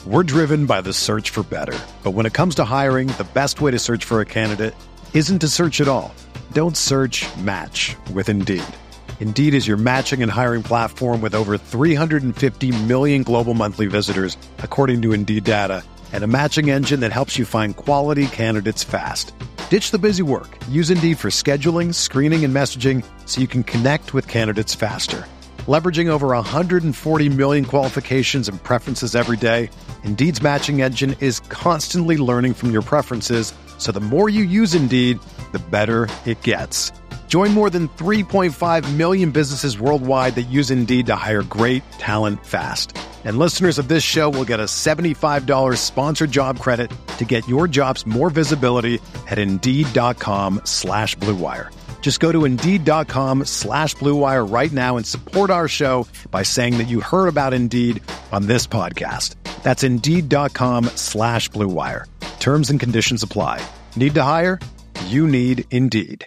We're driven by the search for better. But when it comes to hiring, the best way to search for a candidate isn't to search at all. Don't search, match with Indeed. Indeed is your matching and hiring platform with over 350 million global monthly visitors, according to Indeed data, and a matching engine that helps you find quality candidates fast. Ditch the busy work. Use Indeed for scheduling, screening, and messaging so you can connect with candidates faster. Leveraging over 140 million qualifications and preferences every day, Indeed's matching engine is constantly learning from your preferences, so the more you use Indeed, the better it gets. Join more than 3.5 million businesses worldwide that use Indeed to hire great talent fast. And listeners of this show will get a $75 sponsored job credit to get your jobs more visibility at Indeed.com/Blue Wire. Just go to Indeed.com/Blue Wire right now and support our show by saying that you heard about Indeed on this podcast. That's Indeed.com/Blue Wire. Terms and conditions apply. Need to hire? You need Indeed.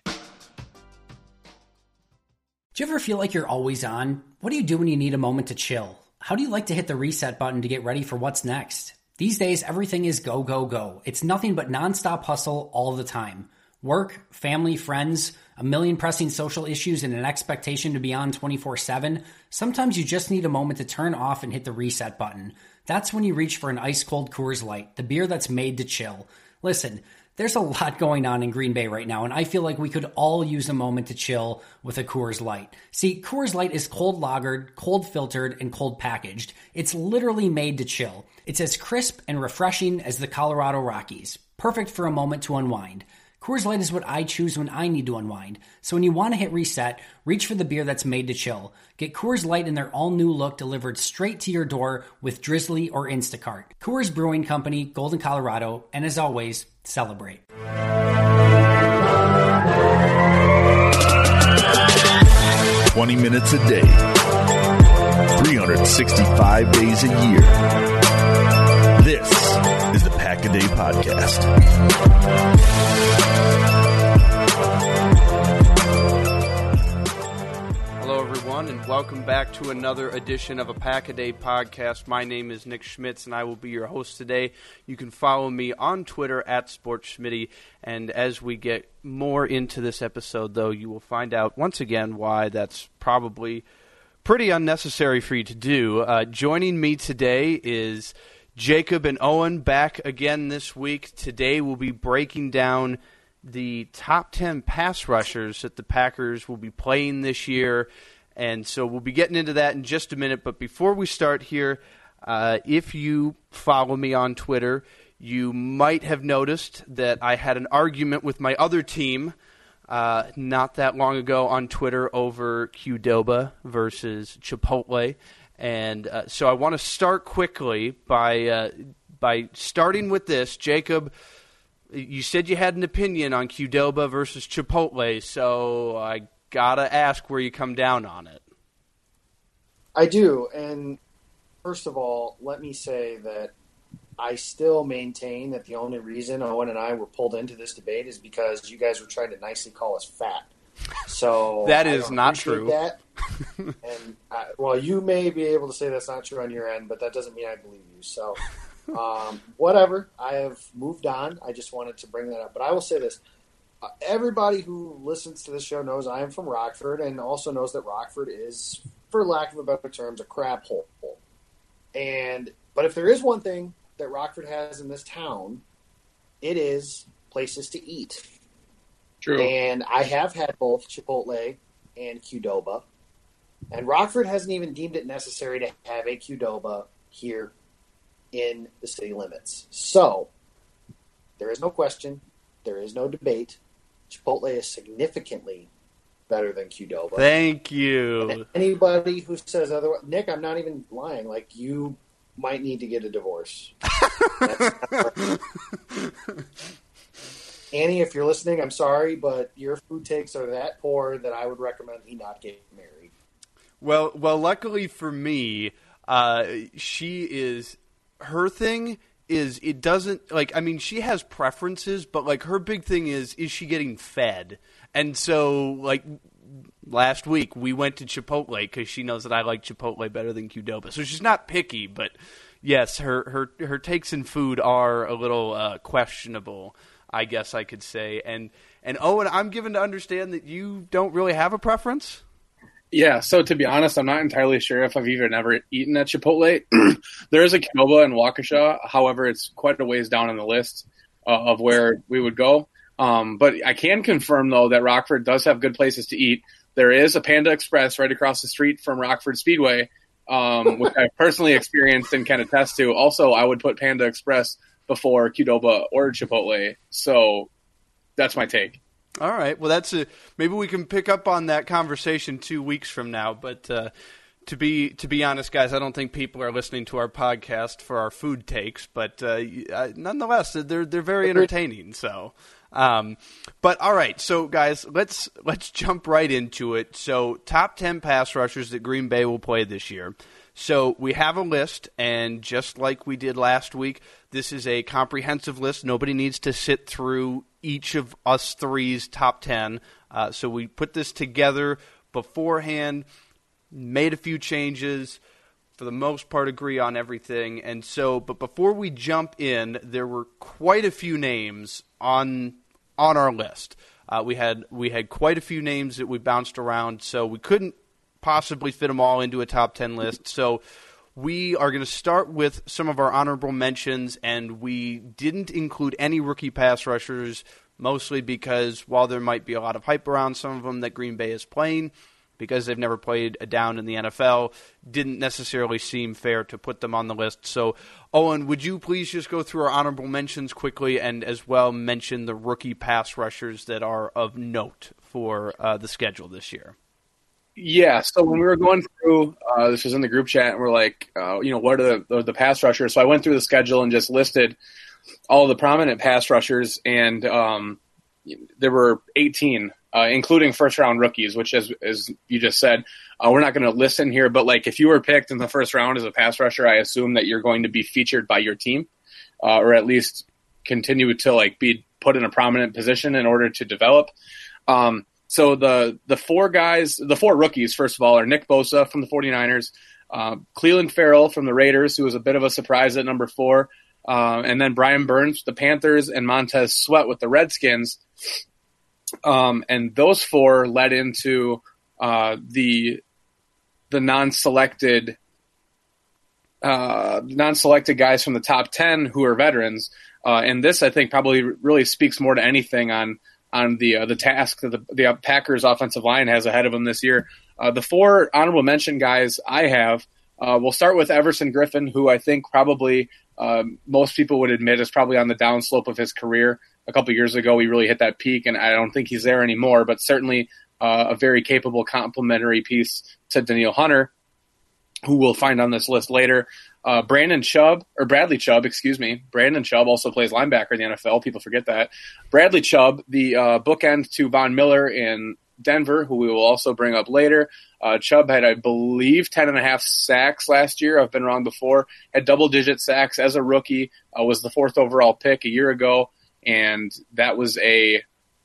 Do you ever feel like you're always on? What do you do when you need a moment to chill? How do you like to hit the reset button to get ready for what's next? These days, everything is go, go, go. It's nothing but nonstop hustle all the time. Work, family, friends, a million pressing social issues, and an expectation to be on 24/7. Sometimes you just need a moment to turn off and hit the reset button. That's when you reach for an ice-cold Coors Light, the beer that's made to chill. Listen, there's a lot going on in Green Bay right now, and I feel like we could all use a moment to chill with a Coors Light. See, Coors Light is cold lagered, cold filtered, and cold packaged. It's literally made to chill. It's as crisp and refreshing as the Colorado Rockies. Perfect for a moment to unwind. Coors Light is what I choose when I need to unwind. So when you want to hit reset, reach for the beer that's made to chill. Get Coors Light in their all-new look delivered straight to your door with Drizzly or Instacart. Coors Brewing Company, Golden, Colorado, and as always, celebrate. 20 minutes a day, 365 days a year. This is the Pack-A-Day Podcast. Hello, everyone, and welcome back to another edition of a Pack-A-Day Podcast. My name is Nick Schmitz, and I will be your host today. You can follow me on Twitter at SportsSchmitty, and as we get more into this episode, though, you will find out once again why that's probably pretty unnecessary for you to do. Joining me today is Jacob and Owen back again this week. Today we'll be breaking down the top 10 pass rushers that the Packers will be playing this year, and so we'll be getting into that in just a minute. But before we start here, if you follow me on Twitter, you might have noticed that I had an argument with my other team not that long ago on Twitter over Qdoba versus Chipotle. And so I want to start quickly by starting with this. Jacob, you said you had an opinion on Qdoba versus Chipotle, so I got to ask where you come down on it. I do, and first of all, let me say that I still maintain that the only reason Owen and I were pulled into this debate is because you guys were trying to nicely call us fat. So that is not true. That. And well, you may be able to say that's not true on your end, but that doesn't mean I believe you. So whatever. I have moved on. I just wanted to bring that up. But I will say this. Everybody who listens to this show knows I am from Rockford and also knows that Rockford is, for lack of a better term, a crap hole. But if there is one thing that Rockford has in this town, it is places to eat. True. And I have had both Chipotle and Qdoba. And Rockford hasn't even deemed it necessary to have a Qdoba here in the city limits. So, there is no question. There is no debate. Chipotle is significantly better than Qdoba. Thank you. And anybody who says otherwise, Nick, I'm not even lying. Like, you might need to get a divorce. Annie, if you're listening, I'm sorry, but your food takes are that poor that I would recommend he not get married. Well, luckily for me, her thing is it doesn't, like, I mean, she has preferences, but, like, her big thing is she getting fed? And so, like, last week we went to Chipotle because she knows that I like Chipotle better than Qdoba. So she's not picky, but, yes, her takes in food are a little questionable, I guess I could say. And Owen, I'm given to understand that you don't really have a preference? Yeah, so to be honest, I'm not entirely sure if I've even ever eaten at Chipotle. There is a Qdoba in Waukesha. However, it's quite a ways down on the list of where we would go. But I can confirm, though, that Rockford does have good places to eat. There is a Panda Express right across the street from Rockford Speedway, which I've personally experienced and can attest to. Also, I would put Panda Express before Qdoba or Chipotle. So that's my take. All right. Well, maybe we can pick up on that conversation 2 weeks from now. But to be honest, guys, I don't think people are listening to our podcast for our food takes. But nonetheless, they're very entertaining. So, but all right. So, guys, let's jump right into it. So, top 10 pass rushers that Green Bay will play this year. So we have a list, and just like we did last week, this is a comprehensive list. Nobody needs to sit through each of us three's top 10. So we put this together beforehand, made a few changes, for the most part agree on everything. And so, but before we jump in, there were quite a few names on our list. We had quite a few names that we bounced around, so we couldn't possibly fit them all into a top 10 list. So we are going to start with some of our honorable mentions, and we didn't include any rookie pass rushers, mostly because while there might be a lot of hype around some of them that Green Bay is playing, because they've never played a down in the NFL, didn't necessarily seem fair to put them on the list. So, Owen, would you please just go through our honorable mentions quickly and as well mention the rookie pass rushers that are of note for the schedule this year? Yeah, so when we were going through, this was in the group chat, and we're like, what are the pass rushers? So I went through the schedule and just listed all the prominent pass rushers, and there were 18, including first-round rookies, which, as you just said, we're not going to list in here, but like if you were picked in the first round as a pass rusher, I assume that you're going to be featured by your team, or at least continue to like be put in a prominent position in order to develop. So the four rookies, first of all, are Nick Bosa from the 49ers, Cleveland Farrell from the Raiders, who was a bit of a surprise at number 4, and then Brian Burns, the Panthers, and Montez Sweat with the Redskins. And those 4 led into the non-selected guys from the top 10 who are veterans. And this, I think, probably really speaks more to anything on the task that the Packers offensive line has ahead of them this year. The 4 honorable mention guys I have, we'll start with Everson Griffin, who I think probably most people would admit is probably on the downslope of his career. A couple years ago, he really hit that peak, and I don't think he's there anymore, but certainly a very capable complementary piece to Danielle Hunter, who we'll find on this list later. Bradley Chubb also plays linebacker in the NFL. People forget that. Bradley Chubb, the bookend to Von Miller in Denver, who we will also bring up later. Chubb had, I believe, 10.5 sacks last year. I've been wrong before. Had double-digit sacks as a rookie. Was the 4th overall pick a year ago, and that was the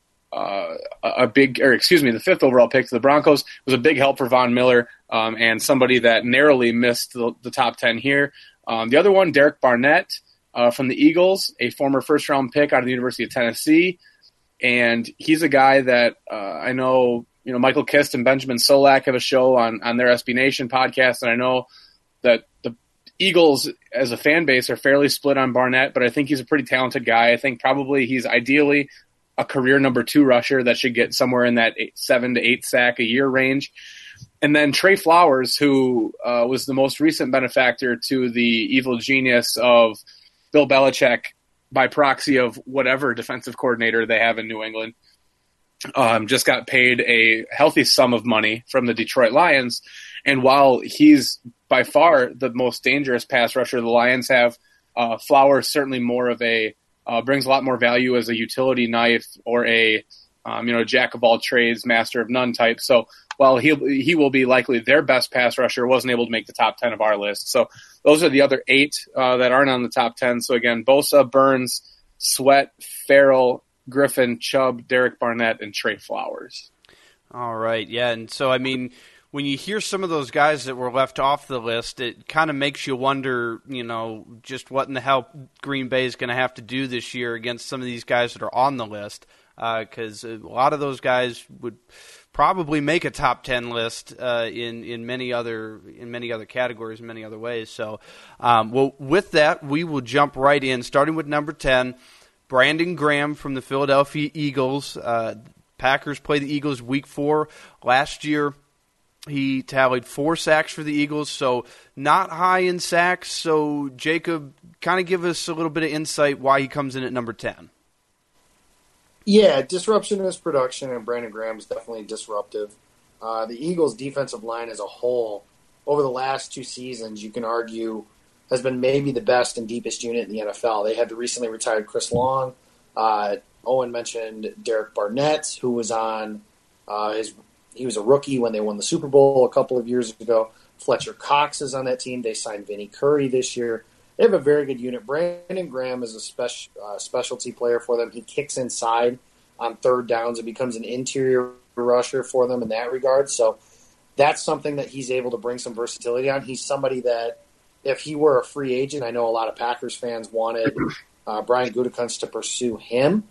5th overall pick to the Broncos. Was a big help for Von Miller, and somebody that narrowly missed the top 10 here. The other one, Derek Barnett from the Eagles, a former first-round pick out of the University of Tennessee, and he's a guy that I know. Michael Kist and Benjamin Solak have a show on their SB Nation podcast, and I know that the Eagles as a fan base are fairly split on Barnett, but I think he's a pretty talented guy. I think probably he's ideally a career number 2 rusher that should get somewhere in that 7 to 8 sack a year range. And then Trey Flowers, who was the most recent benefactor to the evil genius of Bill Belichick by proxy of whatever defensive coordinator they have in New England, just got paid a healthy sum of money from the Detroit Lions. And while he's by far the most dangerous pass rusher the Lions have, Flowers certainly more of a brings a lot more value as a utility knife or a jack of all trades, master of none type. So while he will be likely their best pass rusher, wasn't able to make the top 10 of our list. So those are the other 8 that aren't on the top 10. So again, Bosa, Burns, Sweat, Farrell, Griffin, Chubb, Derek Barnett, and Trey Flowers. All right, yeah, and so I mean, when you hear some of those guys that were left off the list, it kind of makes you wonder, just what in the hell Green Bay is going to have to do this year against some of these guys that are on the list, because a lot of those guys would probably make a top 10 list in many other categories, in many other ways. So, well, with that, we will jump right in, starting with number 10, Brandon Graham from the Philadelphia Eagles. Packers play the Eagles Week 4 last year. He tallied 4 sacks for the Eagles, so not high in sacks. So, Jacob, kind of give us a little bit of insight why he comes in at number 10. Yeah, disruption is production, and Brandon Graham is definitely disruptive. The Eagles' defensive line as a whole, over the last 2 seasons, you can argue, has been maybe the best and deepest unit in the NFL. They had the recently retired Chris Long. Owen mentioned Derek Barnett, who was on he was a rookie when they won the Super Bowl a couple of years ago. Fletcher Cox is on that team. They signed Vinnie Curry this year. They have a very good unit. Brandon Graham is a specialty player for them. He kicks inside on third downs and becomes an interior rusher for them in that regard. So that's something that he's able to bring some versatility on. He's somebody that, if he were a free agent, I know a lot of Packers fans wanted Brian Gutekunst to pursue him.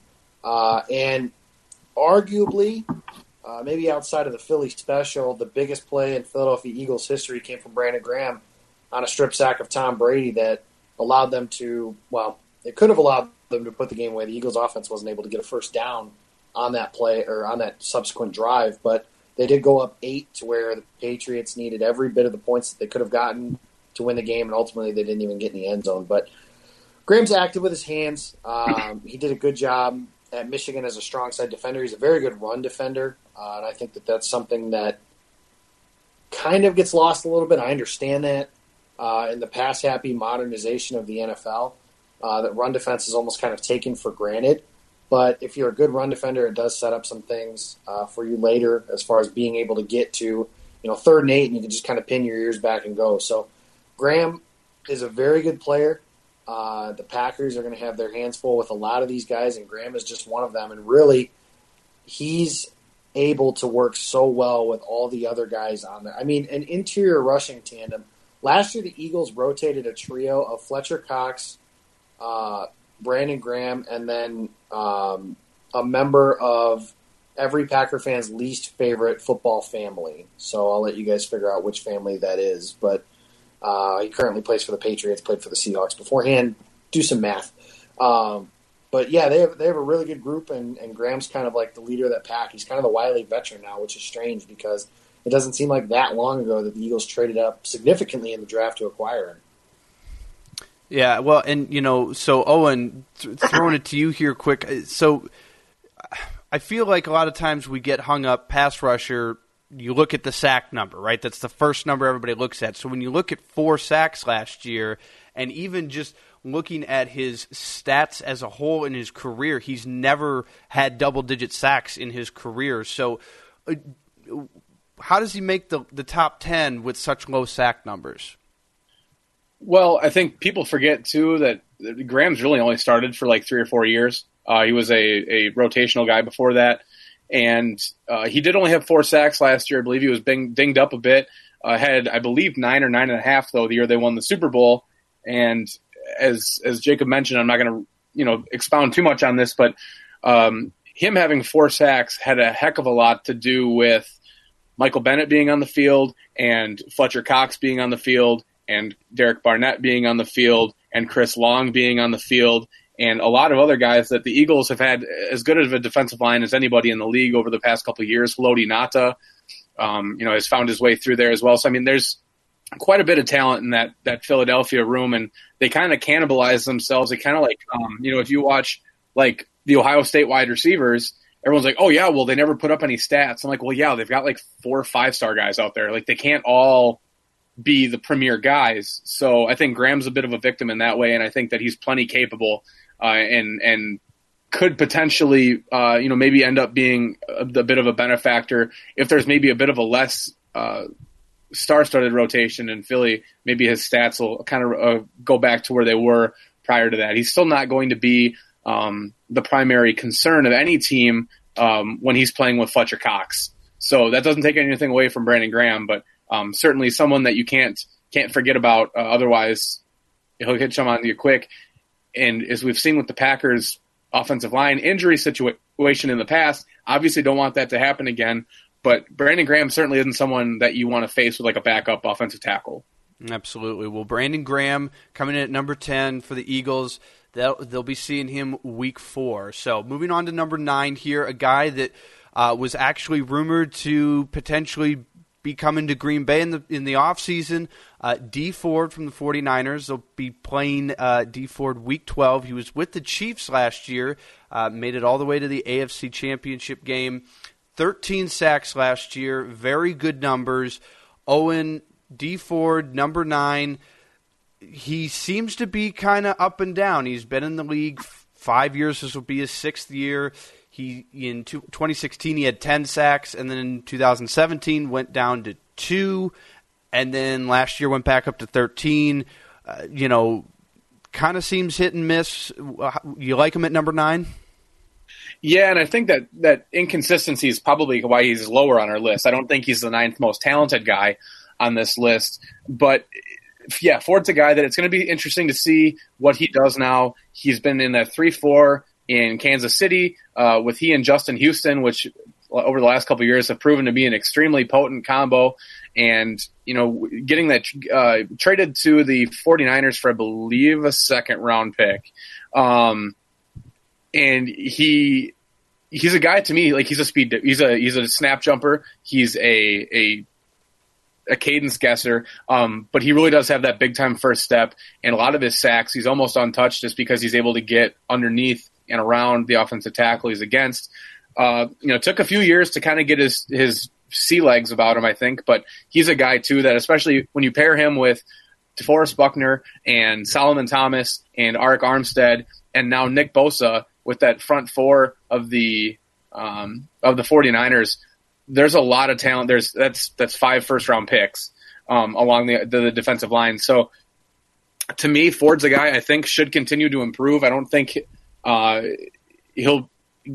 And arguably, maybe outside of the Philly special, the biggest play in Philadelphia Eagles history came from Brandon Graham on a strip sack of Tom Brady that allowed them to, it could have allowed them to put the game away. The Eagles offense wasn't able to get a first down on that play or on that subsequent drive, but they did go up 8 to where the Patriots needed every bit of the points that they could have gotten to win the game, and ultimately they didn't even get in the end zone. But Graham's active with his hands. He did a good job at Michigan as a strong side defender. He's a very good run defender, and I think that that's something that kind of gets lost a little bit. I understand that in the pass-happy modernization of the NFL, that run defense is almost kind of taken for granted. But if you're a good run defender, it does set up some things for you later as far as being able to get to 3rd and 8, and you can just kind of pin your ears back and go. So Graham is a very good player. The Packers are going to have their hands full with a lot of these guys, and Graham is just one of them. And really, he's able to work so well with all the other guys on there. I mean, an interior rushing tandem. Last year, the Eagles rotated a trio of Fletcher Cox, Brandon Graham, and then a member of every Packer fan's least favorite football family. So I'll let you guys figure out which family that is. But he currently plays for the Patriots, played for the Seahawks beforehand. Do some math. But yeah, they have a really good group, and Graham's kind of like the leader of that pack. He's kind of the wily veteran now, which is strange because it doesn't seem like that long ago that the Eagles traded up significantly in the draft to acquire him. Yeah, well, and so Owen, throwing it to you here quick. So I feel like a lot of times we get hung up pass rusher. You look at the sack number, right? That's the first number everybody looks at. So when you look at 4 sacks last year, and even just looking at his stats as a whole in his career, he's never had double-digit sacks in his career. So how does he make the top 10 with such low sack numbers? Well, I think people forget, too, that Graham's really only started for like 3 or 4 years. He was a rotational guy before that. And he did only have 4 sacks last year. I believe he was dinged up a bit. Had, I believe, 9 or 9.5, though, the year they won the Super Bowl. And as Jacob mentioned, I'm not going to expound too much on this, but him having 4 sacks had a heck of a lot to do with Michael Bennett being on the field and Fletcher Cox being on the field and Derek Barnett being on the field and Chris Long being on the field and a lot of other guys that the Eagles have had as good of a defensive line as anybody in the league over the past couple of years. Haloti Ngata, has found his way through there as well. So, I mean, there's quite a bit of talent in that Philadelphia room, and they kind of cannibalize themselves. They kind of like, if you watch like the Ohio State wide receivers, everyone's like, oh yeah, well, they never put up any stats. I'm like, well, yeah, they've got like 4 or 5-star guys out there. Like they can't all be the premier guys. So I think Graham's a bit of a victim in that way. And I think that he's plenty capable, and could potentially, maybe end up being a bit of a benefactor if there's maybe a bit of a less, star-studded rotation in Philly. Maybe his stats will kind of go back to where they were prior to that. He's still not going to be the primary concern of any team when he's playing with Fletcher Cox. So that doesn't take anything away from Brandon Graham, but certainly someone that you can't forget about. Otherwise, he'll hit some on you quick. And as we've seen with the Packers' offensive line injury situation in the past, obviously don't want that to happen again. But Brandon Graham certainly isn't someone that you want to face with like a backup offensive tackle. Absolutely. Well, Brandon Graham coming in at number 10 for the Eagles. They'll be seeing him week 4. So moving on to number 9 here, a guy that was actually rumored to potentially be coming to Green Bay in the offseason. Dee Ford from the 49ers. They'll be playing Dee Ford week 12. He was with the Chiefs last year, made it all the way to the AFC Championship game. 13 sacks last year, very good numbers. Owen, Dee Ford, number 9. He seems to be kind of up and down. He's been in the league 5 years. This will be his 6th year. In 2016, he had 10 sacks, and then in 2017 went down to 2, and then last year went back up to 13. Kind of seems hit and miss. You like him at number 9? Yeah, and I think that inconsistency is probably why he's lower on our list. I don't think he's the 9th most talented guy on this list, but yeah, Ford's a guy that it's going to be interesting to see what he does now. He's been in that 3-4 in Kansas City with he and Justin Houston, which over the last couple of years have proven to be an extremely potent combo. And, getting that traded to the 49ers for, I believe, a 2nd-round pick. And he's a guy to me, like he's a snap jumper. He's a cadence guesser, but he really does have that big time first step. And a lot of his sacks, he's almost untouched just because he's able to get underneath and around the offensive tackle he's against. Took a few years to kind of get his sea legs about him, I think, but he's a guy too that, especially when you pair him with DeForest Buckner and Solomon Thomas and Arik Armstead and now Nick Bosa with that front 4 of the 49ers, there's a lot of talent. That's 5 first-round picks along the defensive line. So to me, Ford's a guy I think should continue to improve. I don't think he'll.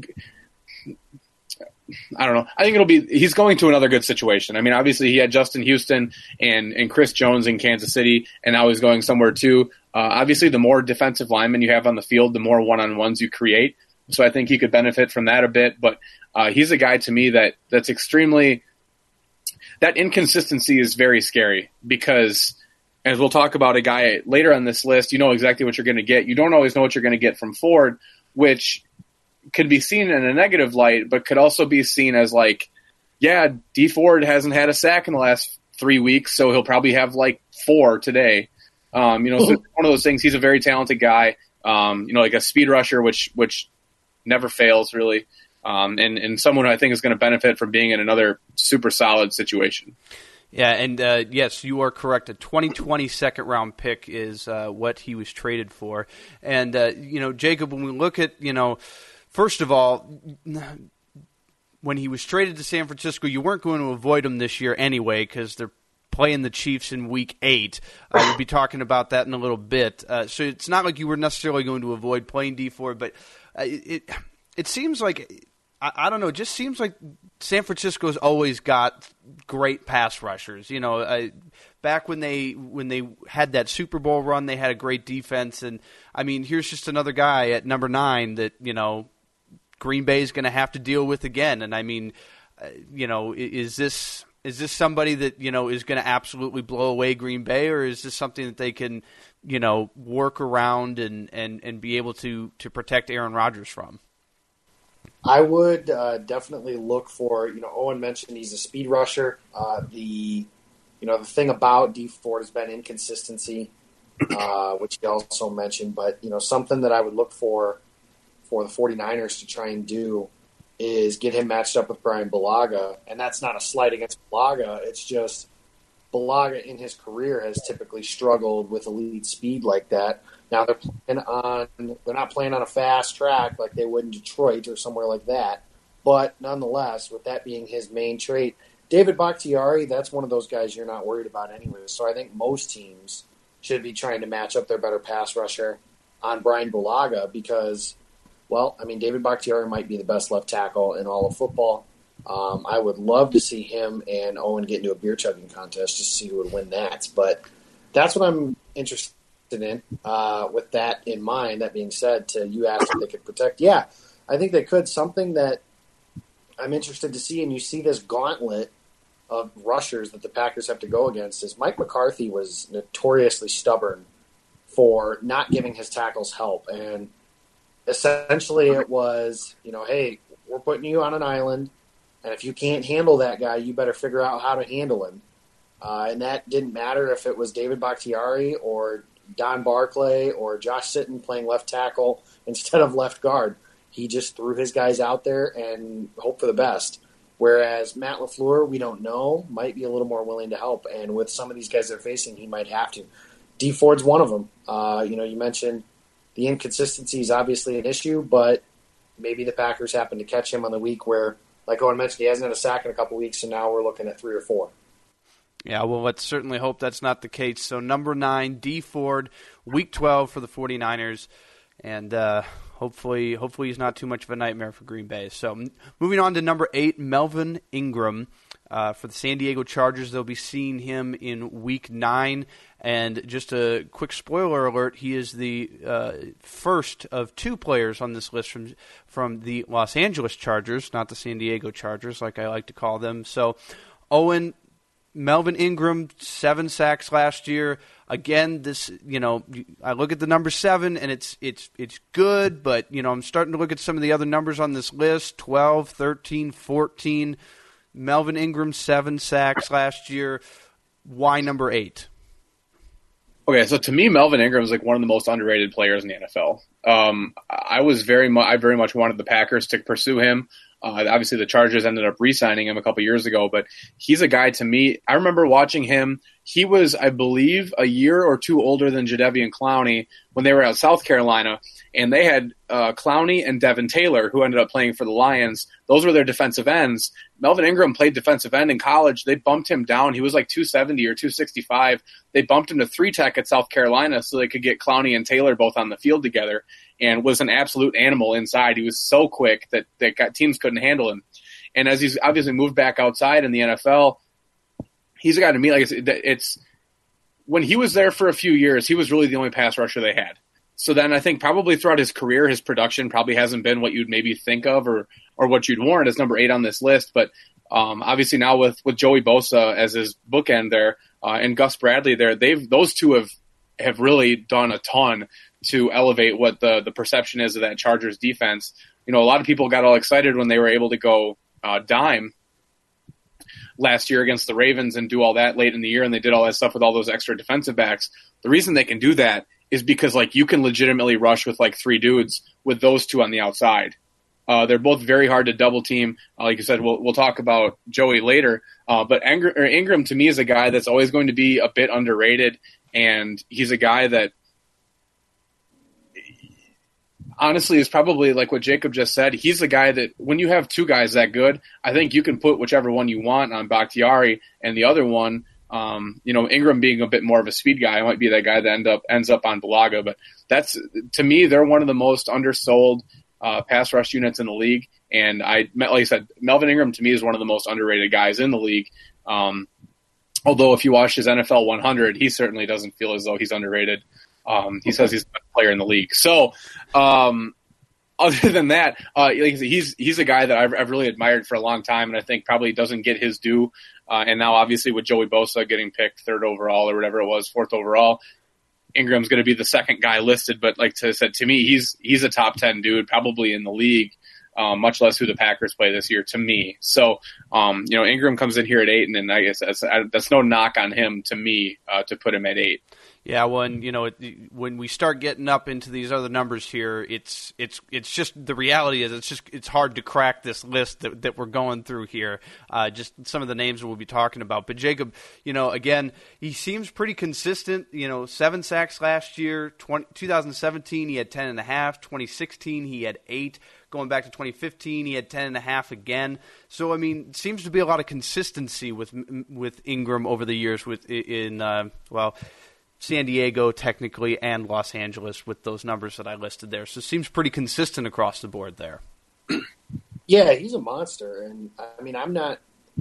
I don't know. I think he's going to another good situation. I mean, obviously he had Justin Houston and Chris Jones in Kansas City, and now he's going somewhere too. Obviously, the more defensive linemen you have on the field, the more one-on-ones you create. So I think he could benefit from that a bit. But he's a guy to me that's extremely – that inconsistency is very scary because, as we'll talk about a guy later on this list, you know exactly what you're going to get. You don't always know what you're going to get from Ford, which – could be seen in a negative light, but could also be seen as like, yeah, Dee Ford hasn't had a sack in the last 3 weeks, so he'll probably have like 4 today. So it's one of those things. He's a very talented guy, like a speed rusher, which never fails really, and someone who I think is going to benefit from being in another super solid situation. Yeah, and yes, you are correct. A 2020 second-round pick is what he was traded for. And, Jacob, when we look at, first of all, when he was traded to San Francisco, you weren't going to avoid him this year anyway because they're playing the Chiefs in Week 8. We'll be talking about that in a little bit. So it's not like you were necessarily going to avoid playing Dee Ford, but it seems like, I don't know, it just seems like San Francisco's always got great pass rushers. Back when they had that Super Bowl run, they had a great defense. And, I mean, here's just another guy at number 9 that, Green Bay is going to have to deal with again. And I mean, is this somebody that, is going to absolutely blow away Green Bay, or is this something that they can, work around and be able to protect Aaron Rodgers from? I would definitely look for, Owen mentioned he's a speed rusher. The thing about Dee Ford has been inconsistency, which he also mentioned, but, something that I would look for the 49ers to try and do is get him matched up with Brian Bulaga. And that's not a slight against Bulaga. It's just Bulaga in his career has typically struggled with elite speed like that. Now they're not playing on a fast track like they would in Detroit or somewhere like that. But nonetheless, with that being his main trait, David Bakhtiari, that's one of those guys you're not worried about anyway. So I think most teams should be trying to match up their better pass rusher on Brian Bulaga because, well, I mean, David Bakhtiari might be the best left tackle in all of football. I would love to see him and Owen get into a beer chugging contest just to see who would win that. But that's what I'm interested in. With that in mind, that being said, you asked if they could protect. Yeah, I think they could. Something that I'm interested to see, and you see this gauntlet of rushers that the Packers have to go against, is Mike McCarthy was notoriously stubborn for not giving his tackles help. And essentially it was, hey, we're putting you on an island, and if you can't handle that guy, you better figure out how to handle him. And that didn't matter if it was David Bakhtiari or Don Barclay or Josh Sitton playing left tackle instead of left guard. He just threw his guys out there and hoped for the best. Whereas Matt LaFleur, we don't know, might be a little more willing to help. And with some of these guys they're facing, he might have to. Dee Ford's one of them. You mentioned the inconsistency is obviously an issue, but maybe the Packers happen to catch him on the week where, like Owen mentioned, he hasn't had a sack in a couple weeks, and now we're looking at 3 or 4. Yeah, well, let's certainly hope that's not the case. So number 9, Dee Ford, week 12 for the 49ers, and hopefully he's not too much of a nightmare for Green Bay. So moving on to number 8, Melvin Ingram. For the San Diego Chargers, they'll be seeing him in week 9. And just a quick spoiler alert, he is the first of 2 players on this list from the Los Angeles Chargers, not the San Diego Chargers, like I like to call them. So, Owen, Melvin Ingram, 7 sacks last year. Again, this, I look at the number 7, and it's good, but, I'm starting to look at some of the other numbers on this list, 12, 13, 14. Melvin Ingram, 7 sacks last year. Why number 8? Okay, so to me, Melvin Ingram is like one of the most underrated players in the NFL. I very much wanted the Packers to pursue him. Obviously, the Chargers ended up re-signing him a couple years ago, but he's a guy to me. I remember watching him. He was, I believe, a year or 2 older than Jadeveon Clowney when they were at South Carolina, and they had Clowney and Devin Taylor, who ended up playing for the Lions. Those were their defensive ends. Melvin Ingram played defensive end in college. They bumped him down. He was like 270 or 265. They bumped him to 3-tech at South Carolina so they could get Clowney and Taylor both on the field together, and was an absolute animal inside. He was so quick that teams couldn't handle him. And as he's obviously moved back outside in the NFL, he's a guy to me, like it's when he was there for a few years, he was really the only pass rusher they had. So then I think probably throughout his career, his production probably hasn't been what you'd maybe think of or what you'd warrant as number 8 on this list. But obviously now with Joey Bosa as his bookend there and Gus Bradley there, those two have really done a ton to elevate what the perception is of that Chargers defense. A lot of people got all excited when they were able to go dime last year against the Ravens and do all that late in the year, and they did all that stuff with all those extra defensive backs. The reason they can do that is because you can legitimately rush with 3 dudes with those 2 on the outside. They're both very hard to double team. Like you said, we'll talk about Joey later. But Ingram to me is a guy that's always going to be a bit underrated, and he's a guy that honestly is probably like what Jacob just said. He's the guy that when you have 2 guys that good, I think you can put whichever one you want on Bakhtiari, and the other one, Ingram being a bit more of a speed guy, might be that guy that ends up on Bulaga. But that's, to me, they're one of the most undersold pass rush units in the league. And like I said, Melvin Ingram to me is one of the most underrated guys in the league. Although if you watch his NFL 100, he certainly doesn't feel as though he's underrated. He says he's the best player in the league. So, other than that, he's a guy that I've really admired for a long time, and I think probably doesn't get his due. And now, obviously, with Joey Bosa getting picked 3rd overall or whatever it was, 4th overall, Ingram's going to be the second guy listed. But like I said, to me, he's a top 10 dude, probably in the league. Much less who the Packers play this year, to me. So, Ingram comes in here at 8, and then I guess that's no knock on him to me to put him at 8. Yeah, when we start getting up into these other numbers here, it's just the reality is it's hard to crack this list that we're going through here. Just some of the names we'll be talking about. But Jacob, again, he seems pretty consistent. 7 sacks last year. 2017 he had 10.5. 2016 he had 8. Going back to 2015, he had 10.5 again. So it seems to be a lot of consistency with Ingram over the years San Diego technically and Los Angeles with those numbers that I listed there. So it seems pretty consistent across the board there. Yeah, he's a monster. And I mean, I'm not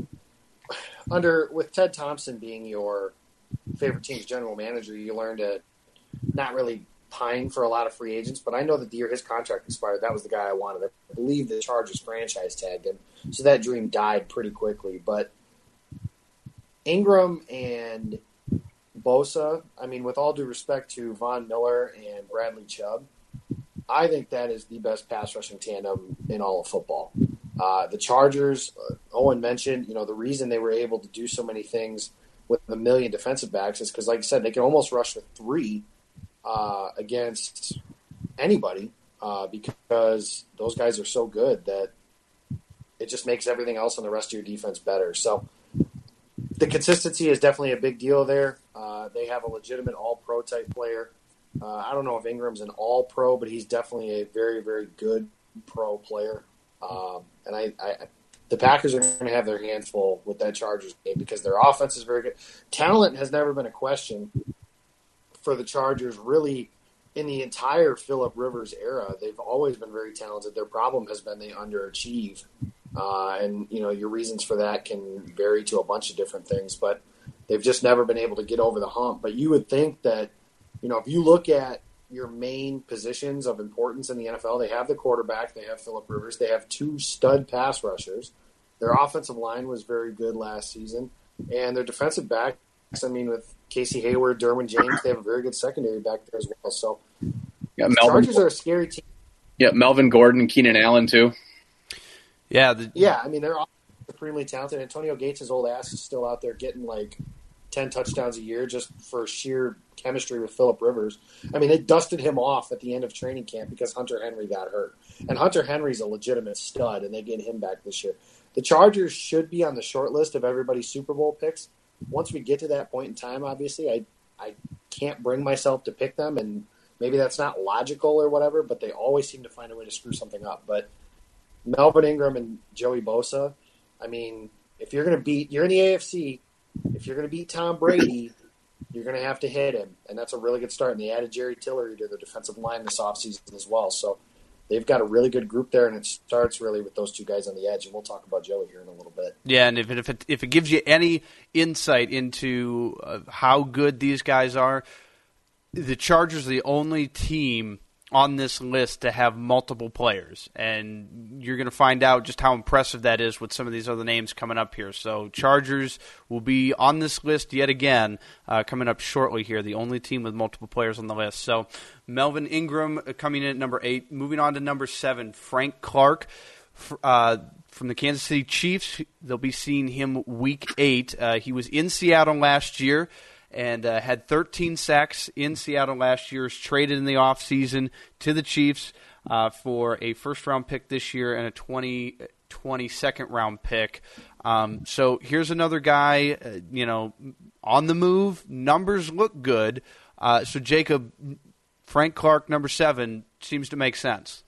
with Ted Thompson being your favorite team's general manager, you learn to not really pine for a lot of free agents, but I know that the year his contract expired, that was the guy I wanted. I believe the Chargers franchise tagged him, so that dream died pretty quickly. But Ingram and Bosa, I mean, with all due respect to Von Miller and Bradley Chubb, I think that is the best pass rushing tandem in all of football. The Chargers, Owen mentioned, the reason they were able to do so many things with a million defensive backs is because, like I said, they can almost rush with 3 against anybody because those guys are so good that it just makes everything else on the rest of your defense better. So the consistency is definitely a big deal there. They have a legitimate all-pro type player. I don't know if Ingram's an all-pro, but he's definitely a very, very good pro player. And the Packers are going to have their hands full with that Chargers game because their offense is very good. Talent has never been a question for the Chargers, really, in the entire Phillip Rivers era. They've always been very talented. Their problem has been they underachieve. And your reasons for that can vary to a bunch of different things, but they've just never been able to get over the hump. But you would think that, if you look at your main positions of importance in the NFL, they have the quarterback, they have Phillip Rivers, they have 2 stud pass rushers. Their offensive line was very good last season, and their defensive backs, with Casey Hayward, Derwin James, they have a very good secondary back there as well. So the Chargers are a scary team. Yeah, Melvin Gordon and Keenan Allen too. Yeah, they're all supremely talented. Antonio Gates' old ass is still out there getting 10 touchdowns a year just for sheer chemistry with Phillip Rivers. I mean, they dusted him off at the end of training camp because Hunter Henry got hurt. And Hunter Henry's a legitimate stud, and they get him back this year. The Chargers should be on the short list of everybody's Super Bowl picks. Once we get to that point in time, obviously, I can't bring myself to pick them, and maybe that's not logical or whatever, but they always seem to find a way to screw something up. But Melvin Ingram and Joey Bosa, I mean, if you're in the AFC, if you're going to beat Tom Brady, you're going to have to hit him. And that's a really good start. And they added Jerry Tillery to the defensive line this offseason as well. So they've got a really good group there, and it starts really with those 2 guys on the edge. And we'll talk about Joey here in a little bit. Yeah, and if it gives you any insight into how good these guys are, the Chargers are the only team on this list to have multiple players, and you're going to find out just how impressive that is with some of these other names coming up here. So Chargers will be on this list yet again coming up shortly here, the only team with multiple players on the list. So Melvin Ingram coming in at number 8. Moving on to number 7, Frank Clark from the Kansas City Chiefs. They'll be seeing him week 8. He was in Seattle last year and had 13 sacks in Seattle last year, was traded in the offseason to the Chiefs for a first-round pick this year and a 2020 second-round pick. So here's another guy, on the move. Numbers look good. So, Jacob, Frank Clark, number 7, seems to make sense.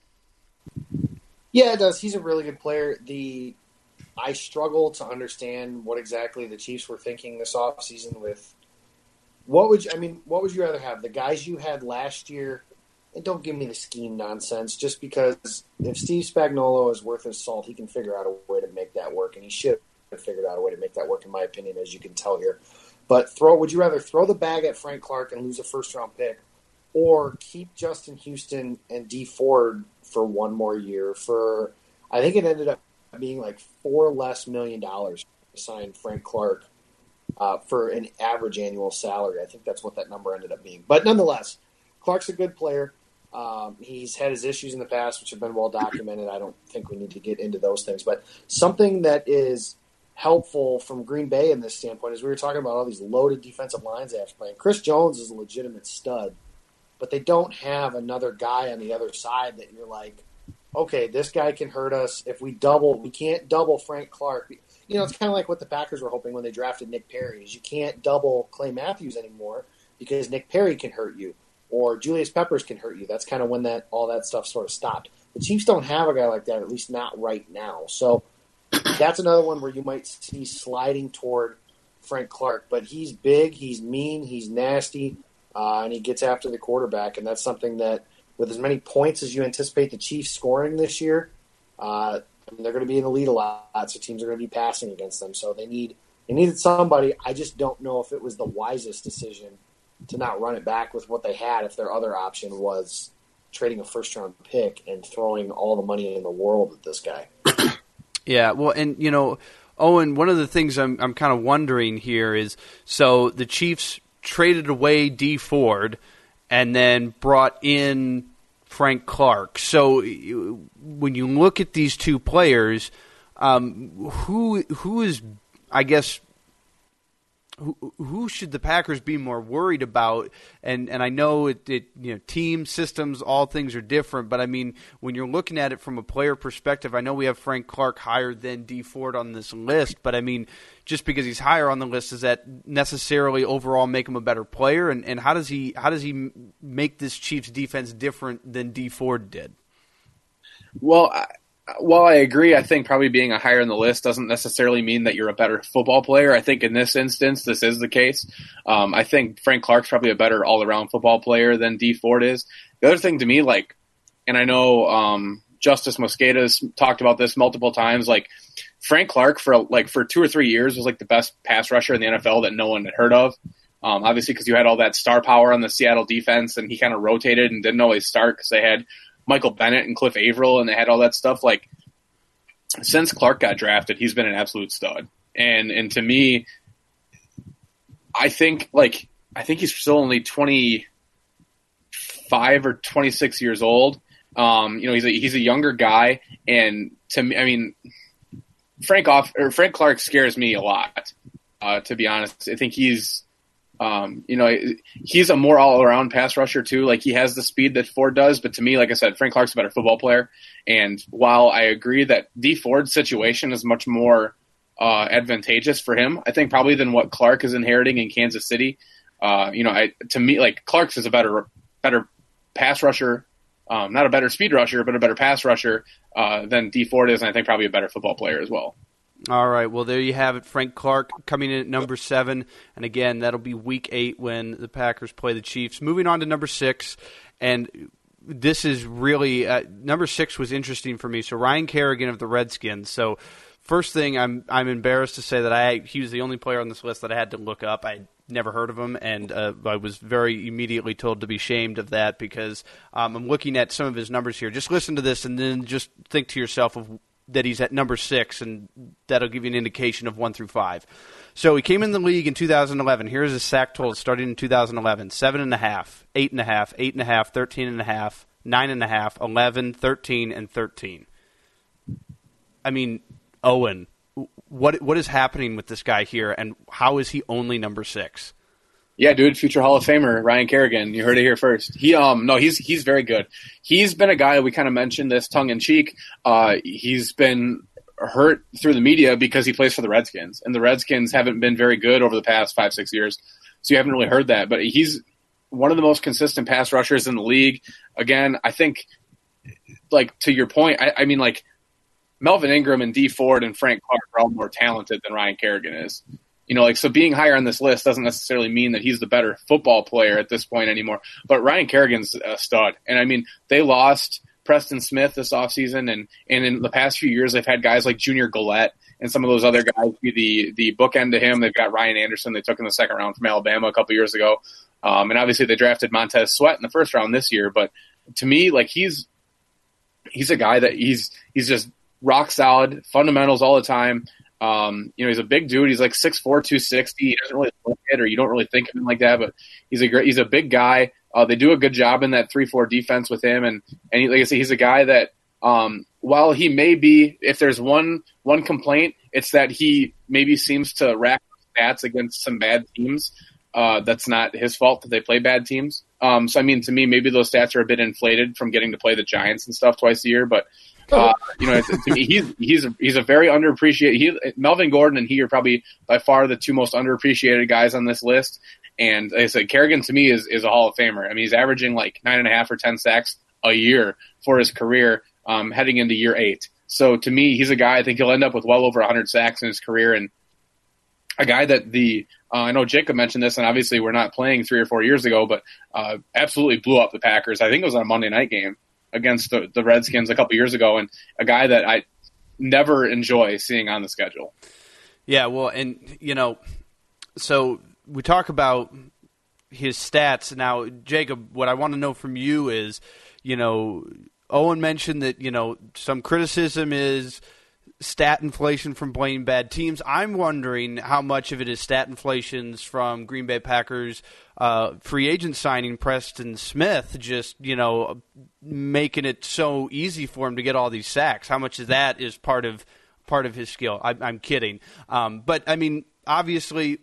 Yeah, it does. He's a really good player. I struggle to understand what exactly the Chiefs were thinking this offseason with what would you rather have? The guys you had last year, and don't give me the scheme nonsense, just because if Steve Spagnuolo is worth his salt, he can figure out a way to make that work, and he should have figured out a way to make that work, in my opinion, as you can tell here. But would you rather throw the bag at Frank Clark and lose a first-round pick, or keep Justin Houston and Dee Ford for one more year for, I think it ended up being $4 million less to sign Frank Clark for an average annual salary. I think that's what that number ended up being. But nonetheless, Clark's a good player. He's had his issues in the past, which have been well documented. I don't think we need to get into those things. But something that is helpful from Green Bay in this standpoint is we were talking about all these loaded defensive lines they have to play. Chris Jones is a legitimate stud, but they don't have another guy on the other side that you're like, okay, this guy can hurt us. If we can't double Frank Clark. It's kind of like what the Packers were hoping when they drafted Nick Perry, is you can't double Clay Matthews anymore because Nick Perry can hurt you or Julius Peppers can hurt you. That's kind of when all that stuff sort of stopped. The Chiefs don't have a guy like that, at least not right now. So that's another one where you might see sliding toward Frank Clark. But he's big, he's mean, he's nasty, and he gets after the quarterback. And that's something that, with as many points as you anticipate the Chiefs scoring this year, they're going to be in the lead a lot, so teams are going to be passing against them. So they needed somebody. I just don't know if it was the wisest decision to not run it back with what they had if their other option was trading a first-round pick and throwing all the money in the world at this guy. Yeah, well, and, Owen, one of the things I'm kind of wondering here is, so the Chiefs traded away Dee Ford and then brought in Frank Clark. So when you look at these two players, who is, I guess, who should the Packers be more worried about? And I know team systems, all things are different, but I mean, when you're looking at it from a player perspective, I know we have Frank Clark higher than Dee Ford on this list, but I mean, just because he's higher on the list, does that necessarily overall make him a better player? And how does he make this Chiefs defense different than Dee Ford did? Well, while I agree, I think probably being a higher on the list doesn't necessarily mean that you're a better football player. I think in this instance, this is the case. I think Frank Clark's probably a better all-around football player than Dee Ford is. The other thing to me, and I know Justice Mosqueda's talked about this multiple times, Frank Clark for 2 or 3 years was the best pass rusher in the NFL that no one had heard of. Obviously, because you had all that star power on the Seattle defense, and he kind of rotated and didn't always start because they had Michael Bennett and Cliff Averill, and they had all that stuff. Since Clark got drafted, he's been an absolute stud. And to me, I think he's still only 25 or 26 years old. He's a younger guy, and to me, I mean, Frank Clark scares me a lot. To be honest, I think he's a more all-around pass rusher too. He has the speed that Ford does, but to me, like I said, Frank Clark's a better football player. And while I agree that Dee Ford's situation is much more advantageous for him, I think probably than what Clark is inheriting in Kansas City. To me, Clark's is a better pass rusher, not a better speed rusher, but a better pass rusher than Dee Ford is, and I think probably a better football player as well. All right, well, there you have it. Frank Clark coming in at number 7. And again, that'll be week 8 when the Packers play the Chiefs. Moving on to number 6, and this is really number 6 was interesting for me. So Ryan Kerrigan of the Redskins. So first thing, I'm embarrassed to say that he was the only player on this list that I had to look up. I'd never heard of him, and I was very immediately told to be ashamed of that because I'm looking at some of his numbers here. Just listen to this and then just think to yourself of that he's at number 6, and that'll give you an indication of 1 through 5. So he came in the league in 2011. Here's his sack total starting in 2011. 7.5, 8.5, 8.5, 13.5, 9.5, 11, 13, and 13. I mean, Owen, what is happening with this guy here, and how is he only number 6? Yeah, dude, future Hall of Famer Ryan Kerrigan. You heard it here first. He's very good. He's been a guy, we kind of mentioned this tongue in cheek. He's been hurt through the media because he plays for the Redskins, and the Redskins haven't been very good over the past 5-6 years. So you haven't really heard that, but he's one of the most consistent pass rushers in the league. Again, I think, to your point, I mean, Melvin Ingram and Dee Ford and Frank Clark are all more talented than Ryan Kerrigan is. So being higher on this list doesn't necessarily mean that he's the better football player at this point anymore. But Ryan Kerrigan's a stud. And, I mean, they lost Preston Smith this offseason, and in the past few years they've had guys like Junior Gillette and some of those other guys be the bookend to him. They've got Ryan Anderson they took in the second round from Alabama a couple years ago. And obviously they drafted Montez Sweat in the first round this year. But to me, he's a guy that he's just rock solid, fundamentals all the time. He's a big dude. He's 6'4", 260. He doesn't really look it, or you don't really think of him like that, but he's a big guy. They do a good job in that 3-4 defense with him, and like I say, he's a guy that while he may be, if there's one complaint, it's that he maybe seems to rack stats against some bad teams. That's not his fault that they play bad teams. So I mean, to me, maybe those stats are a bit inflated from getting to play the Giants and stuff twice a year, but. To me, he's a very underappreciated. Melvin Gordon and he are probably by far the two most underappreciated guys on this list. And like I said, Kerrigan to me is a Hall of Famer. I mean, he's averaging 9.5 or 10 sacks a year for his career, heading into year 8. So to me, he's a guy I think he'll end up with well over 100 sacks in his career, and a guy that I know Jacob mentioned this, and obviously we're not playing 3 or 4 years ago, but absolutely blew up the Packers. I think it was on a Monday night game against the Redskins a couple years ago, and a guy that never enjoy seeing on the schedule. Yeah, well, and, so we talk about his stats. Now, Jacob, what I want to know from you is, Owen mentioned that, some criticism is stat inflation from playing bad teams. I'm wondering how much of it is stat inflations from Green Bay Packers free agent signing Preston Smith, just, making it so easy for him to get all these sacks. How much of that is part of his skill? I'm kidding. But, I mean, obviously,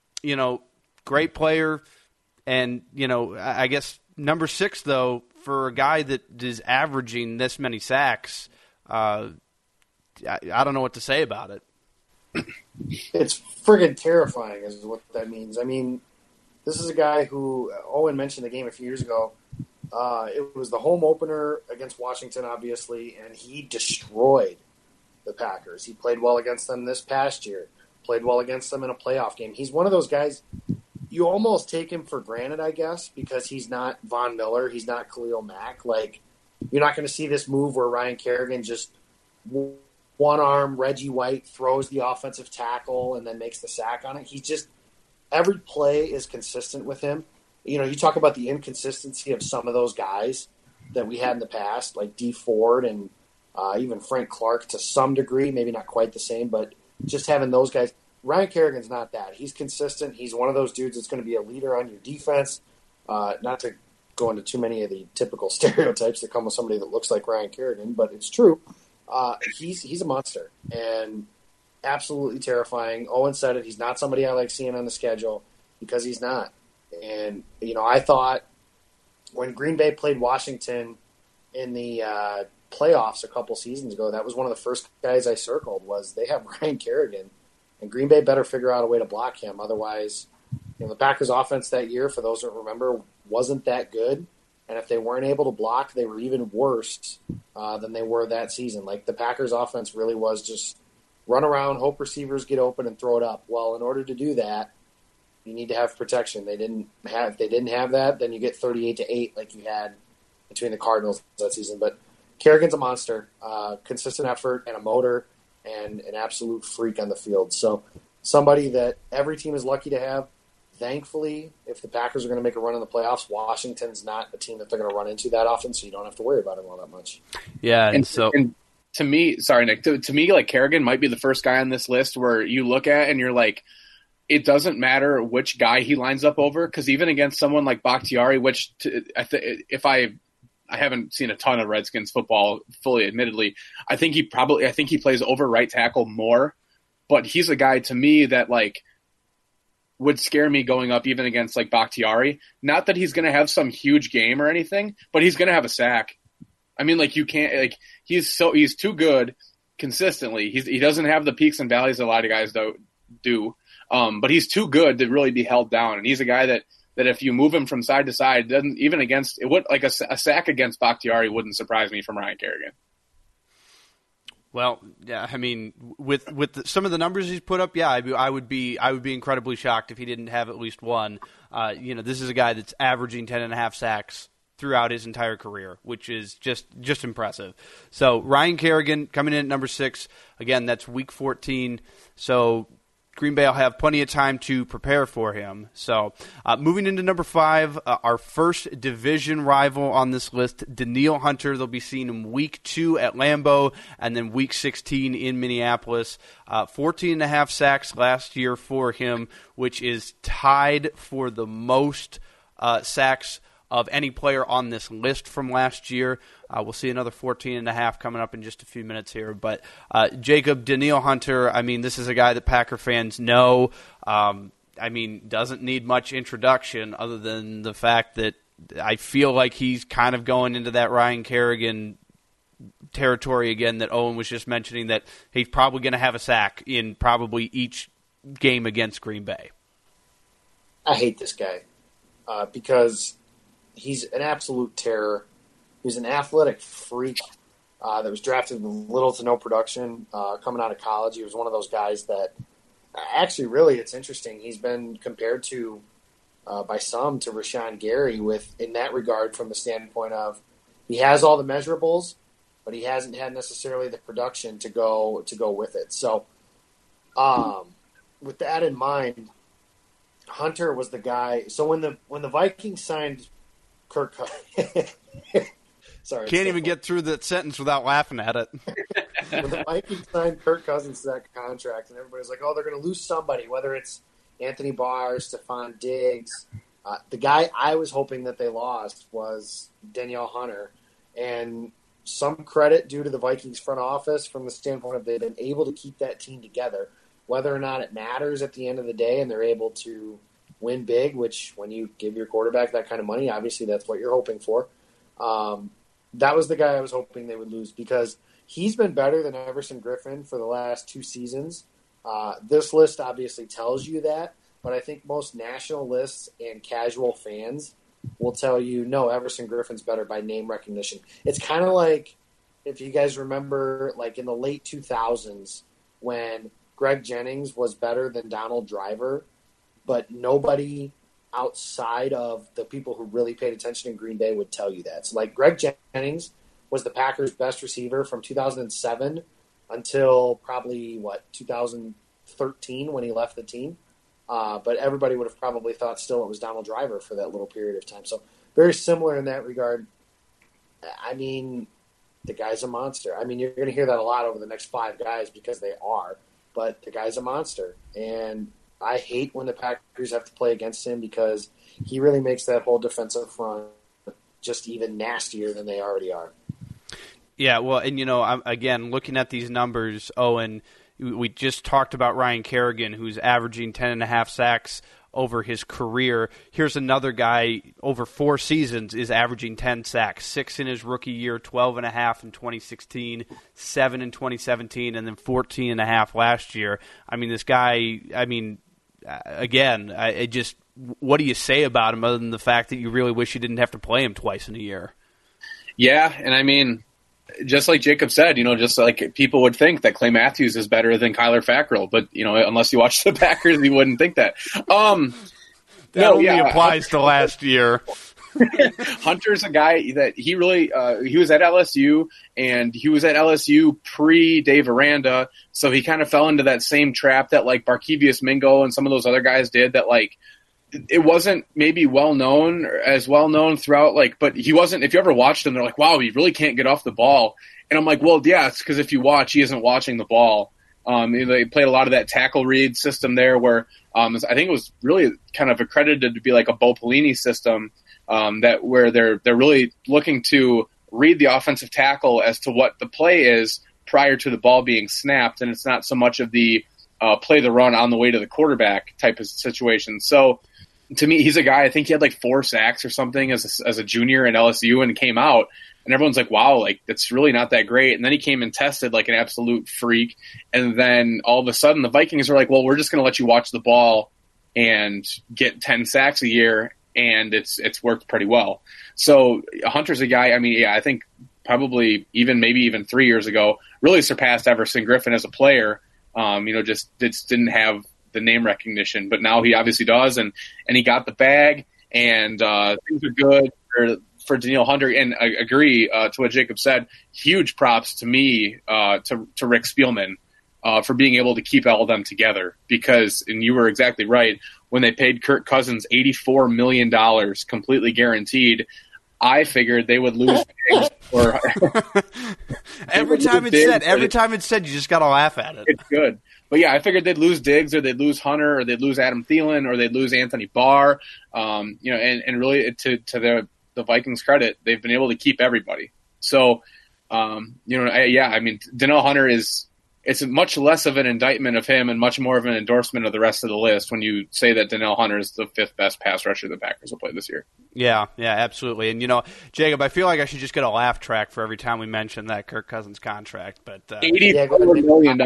great player. And, I guess number 6, though, for a guy that is averaging this many sacks, I don't know what to say about it. It's friggin' terrifying is what that means. I mean, this is a guy who, Owen mentioned the game a few years ago. It was the home opener against Washington, obviously, and he destroyed the Packers. He played well against them this past year, played well against them in a playoff game. He's one of those guys, you almost take him for granted, I guess, because he's not Von Miller, he's not Khalil Mack. Like, you're not going to see this move where Ryan Kerrigan just one arm Reggie White throws the offensive tackle and then makes the sack on it. He's just, every play is consistent with him. You talk about the inconsistency of some of those guys that we had in the past, like Dee Ford and even Frank Clark to some degree, maybe not quite the same, but just having those guys. Ryan Kerrigan's not that. He's consistent. He's one of those dudes that's going to be a leader on your defense. Not to go into too many of the typical stereotypes that come with somebody that looks like Ryan Kerrigan, but it's true. He's a monster and absolutely terrifying. Owen said it. He's not somebody I like seeing on the schedule because he's not. And, I thought when Green Bay played Washington in the playoffs a couple seasons ago, that was one of the first guys I circled was they have Ryan Kerrigan, and Green Bay better figure out a way to block him. Otherwise, the Packers offense that year, for those that remember, wasn't that good. And if they weren't able to block, they were even worse than they were that season. Like, the Packers offense really was just run around, hope receivers get open, and throw it up. Well, in order to do that, you need to have protection. If they didn't have that, then you get 38-8 like you had between the Cardinals that season. But Kerrigan's a monster, consistent effort and a motor and an absolute freak on the field. So somebody that every team is lucky to have. Thankfully, if the Packers are going to make a run in the playoffs, Washington's not a team that they're going to run into that often, so you don't have to worry about him all that much. Yeah, and to me, sorry, Nick, to me, like, Kerrigan might be the first guy on this list where you look at and you're like, it doesn't matter which guy he lines up over, because even against someone like Bakhtiari, which if I haven't seen a ton of Redskins football, fully admittedly, I think he plays over right tackle more, but he's a guy to me that, like, would scare me going up even against, like, Bakhtiari. Not that he's going to have some huge game or anything, but he's going to have a sack. I mean, like, you can't, like, he's too good consistently. He doesn't have the peaks and valleys a lot of guys do. But he's too good to really be held down. And he's a guy that if you move him from side to side, doesn't even against it would, like, a sack against Bakhtiari wouldn't surprise me from Ryan Kerrigan. Well, yeah, I mean, with some of the numbers he's put up, yeah, I would be incredibly shocked if he didn't have at least one. This is a guy that's averaging 10.5 sacks throughout his entire career, which is just impressive. So Ryan Kerrigan coming in at number 6. Again, that's week 14. So Green Bay will have plenty of time to prepare for him. So moving into number 5, our first division rival on this list, Danielle Hunter. They'll be seen in week 2 at Lambeau and then week 16 in Minneapolis. 14.5 sacks last year for him, which is tied for the most sacks of any player on this list from last year. We'll see another 14.5 coming up in just a few minutes here. But Jacob, Danielle Hunter, I mean, this is a guy that Packer fans know. Doesn't need much introduction other than the fact that I feel like he's kind of going into that Ryan Kerrigan territory again that Owen was just mentioning, that he's probably going to have a sack in probably each game against Green Bay. I hate this guy because he's an absolute terror. He's an athletic freak that was drafted with little to no production coming out of college. He was one of those guys that actually, really, it's interesting. He's been compared to, by some, to Rashawn Gary in that regard, from the standpoint of he has all the measurables, but he hasn't had necessarily the production to go with it. So, with that in mind, Hunter was the guy. So when the Vikings signed Kirk Cousins, sorry, can't even get through that sentence without laughing at it. When the Vikings signed Kirk Cousins to that contract, and everybody's like, "Oh, they're going to lose somebody," whether it's Anthony Barr, Stephon Diggs. The guy I was hoping that they lost was Danielle Hunter, and some credit due to the Vikings front office from the standpoint of they've been able to keep that team together. Whether or not it matters at the end of the day and they're able to win big, which when you give your quarterback that kind of money, obviously that's what you're hoping for. That was the guy I was hoping they would lose because he's been better than Everson Griffin for the last 2 seasons. This list obviously tells you that, but I think most national lists and casual fans will tell you, no, Everson Griffin's better by name recognition. It's kind of like if you guys remember like in the late 2000s when Greg Jennings was better than Donald Driver, but nobody outside of the people who really paid attention in Green Bay would tell you that. So like Greg Jennings was the Packers' best receiver from 2007 until probably, 2013 when he left the team. But everybody would have probably thought still it was Donald Driver for that little period of time. So very similar in that regard. I mean, the guy's a monster. I mean, you're going to hear that a lot over the next 5 guys because they are. But the guy's a monster, and I hate when the Packers have to play against him because he really makes that whole defensive front just even nastier than they already are. Yeah, well, and, I'm, again, looking at these numbers, Owen, we just talked about Ryan Kerrigan, who's averaging 10.5 sacks over his career. Here's another guy over 4 seasons is averaging 10 sacks, 6 in his rookie year, 12.5 in 2016, 7 in 2017, and then 14.5 last year. I mean, this guy, again, what do you say about him other than the fact that you really wish you didn't have to play him twice in a year? Yeah, and I mean, just like Jacob said, just like people would think that Clay Matthews is better than Kyler Fackrell, but unless you watch the Packers, you wouldn't think that. That only applies to last year. Hunter's a guy that he really he was at LSU, and he was at LSU pre-Dave Aranda, so he kind of fell into that same trap that like Barkevious Mingo and some of those other guys did, that like it wasn't maybe well known throughout, but he wasn't. If you ever watched him, they're like, wow, he really can't get off the ball. And I'm like, well, yeah, it's because if you watch, he isn't watching the ball. They played a lot of that tackle read system there where I think it was really kind of accredited to be like a Bo Pelini system, where they're really looking to read the offensive tackle as to what the play is prior to the ball being snapped. And it's not so much of the play the run on the way to the quarterback type of situation. So, to me, he's a guy, I think he had like 4 sacks or something as a junior in LSU and came out, and everyone's like, wow, like that's really not that great. And then he came and tested like an absolute freak. And then all of a sudden the Vikings are like, well, we're just going to let you watch the ball and get 10 sacks a year. And it's worked pretty well. So Hunter's a guy, I think probably maybe even 3 years ago, really surpassed Everson Griffin as a player. Just didn't have the name recognition, but now he obviously does, and he got the bag, and things are good for Danielle Hunter. And I agree to what Jacob said. Huge props to me to Rick Spielman for being able to keep all of them together, because, and you were exactly right, when they paid Kirk Cousins $84 million completely guaranteed, I figured they would lose Diggs. Every time it's said, you just got to laugh at it. It's good. But yeah, I figured they'd lose Diggs, or they'd lose Hunter, or they'd lose Adam Thielen, or they'd lose Anthony Barr. And really to the Vikings' credit, they've been able to keep everybody. So, Danielle Hunter it's much less of an indictment of him and much more of an endorsement of the rest of the list when you say that Danielle Hunter is the 5th best pass rusher the Packers will play this year. Yeah, absolutely. And, Jacob, I feel like I should just get a laugh track for every time we mention that Kirk Cousins contract. But $84 million.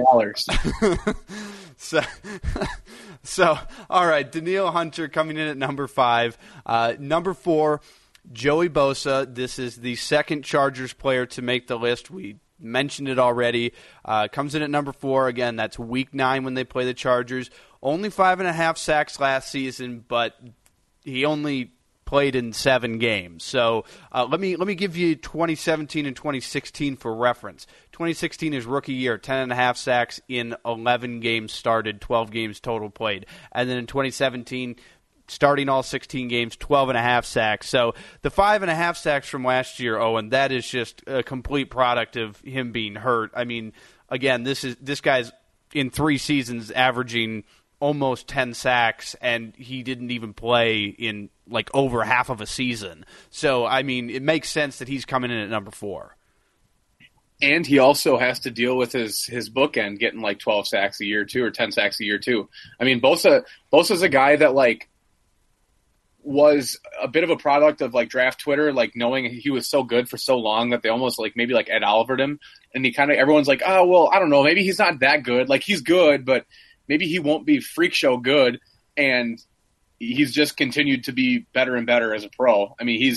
So, all right, Danielle Hunter coming in at number 5. Number 4, Joey Bosa. This is the second Chargers player to make the list. We mentioned it already. Comes in at number 4. Again, that's week 9 when they play the Chargers. Only 5.5 sacks last season, but he only played in 7 games. So let me give you 2017 and 2016 for reference. 2016 is rookie year, 10.5 sacks in 11 games started, 12 games total played. And then in 2017, starting all 16 games, 12.5 sacks. So the 5.5 sacks from last year, Owen, that is just a complete product of him being hurt. I mean, again, this guy's in 3 seasons averaging almost 10 sacks, and he didn't even play in like over half of a season. So, I mean, it makes sense that he's coming in at number 4. And he also has to deal with his bookend getting like 12 sacks a year too, or 10 sacks a year too. I mean, Bosa's a guy that like was a bit of a product of like draft Twitter, like knowing he was so good for so long that they almost like maybe like Ed Olivered him. And everyone's like, oh, well, I don't know. Maybe he's not that good. Like he's good, but maybe he won't be freak show good. And he's just continued to be better and better as a pro. I mean,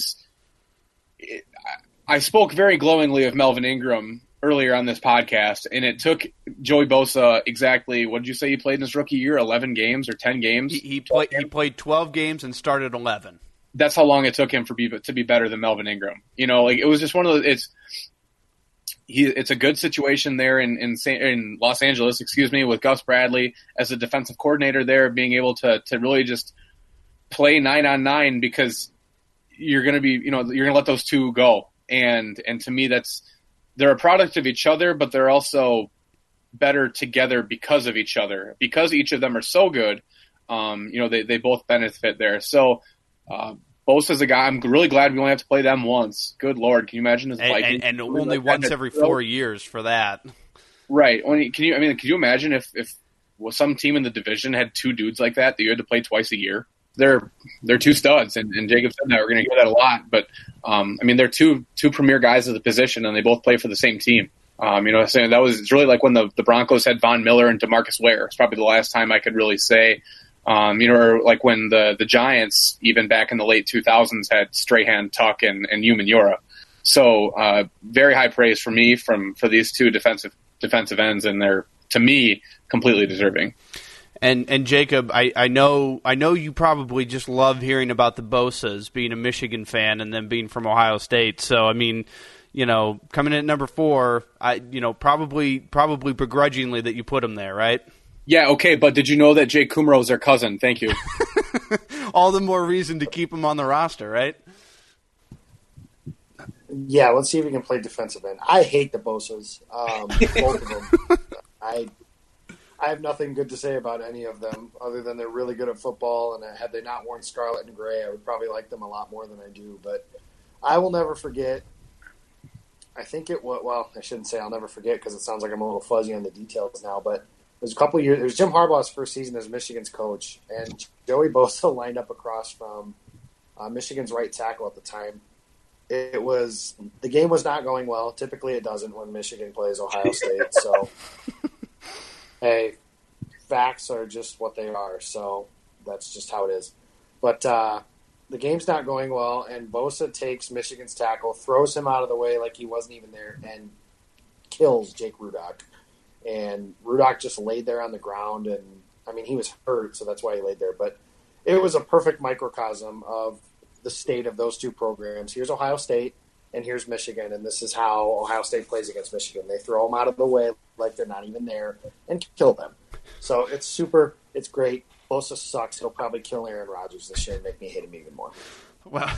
I spoke very glowingly of Melvin Ingram earlier on this podcast, and it took Joey Bosa exactly, what did you say he played in his rookie year, 11 games or 10 games? He played 12 games and started 11. That's how long it took him to be better than Melvin Ingram. You know, like it was just one of those, it's a good situation there in Los Angeles, with Gus Bradley as a defensive coordinator there, being able to really just play 9-on-9 because you're going to let those two go. And to me, they're a product of each other, but they're also better together because of each other. Because each of them are so good, they both benefit there. So Bosa's a guy. I'm really glad we only have to play them once. Good Lord, can you imagine this Vikings? And only once every 4 years for that. Right. Can you imagine if some team in the division had 2 dudes like that you had to play twice a year? They're 2 studs, and Jacob said that. We're going to hear that a lot. But, they're two premier guys at the position, and they both play for the same team. It's really like when the Broncos had Von Miller and DeMarcus Ware. It's probably the last time I could really say, or like when the Giants, even back in the late 2000s, had Strahan, Tuck, and Human Yura. So very high praise for me for these 2 defensive ends, and they're, to me, completely deserving. And Jacob, I know you probably just love hearing about the Bosas, being a Michigan fan and then being from Ohio State. So I mean, coming in at number 4, probably begrudgingly that you put him there, right? Yeah, okay, but did you know that Jake Kumro is their cousin? Thank you. All the more reason to keep him on the roster, right? Yeah, let's see if he can play defensive end. I hate the Bosas, both of them. I have nothing good to say about any of them other than they're really good at football, and had they not worn scarlet and gray, I would probably like them a lot more than I do. But I will never forget. I think I shouldn't say I'll never forget because it sounds like I'm a little fuzzy on the details now, but it was a couple years. It was Jim Harbaugh's first season as Michigan's coach, and Joey Bosa lined up across from Michigan's right tackle at the time. The game was not going well. Typically it doesn't when Michigan plays Ohio State, so... Hey, facts are just what they are, so that's just how it is. But the game's not going well, and Bosa takes Michigan's tackle, throws him out of the way like he wasn't even there, and kills Jake Rudock. And Rudock just laid there on the ground, and, he was hurt, so that's why he laid there. But it was a perfect microcosm of the state of those 2 programs. Here's Ohio State, and here's Michigan, and this is how Ohio State plays against Michigan. They throw them out of the way like they're not even there and kill them. So it's great. Bosa sucks. He'll probably kill Aaron Rodgers this year and make me hate him even more. Well,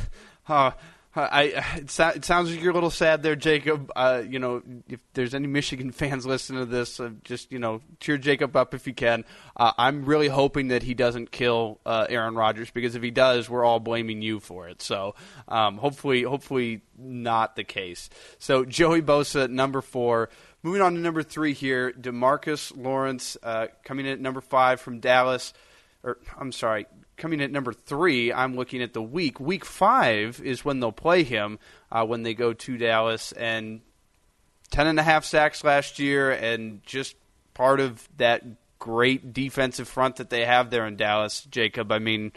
it sounds like you're a little sad there, Jacob. If there's any Michigan fans listening to this, just cheer Jacob up if you can. I'm really hoping that he doesn't kill Aaron Rodgers, because if he does, we're all blaming you for it. So hopefully not the case. So Joey Bosa, number 4. Moving on to number 3 here, DeMarcus Lawrence coming in at number 5 from Dallas. Coming in at number 3, I'm looking at the week. Week 5 is when they'll play him when they go to Dallas. And 10.5 sacks last year, and just part of that great defensive front that they have there in Dallas, Jacob.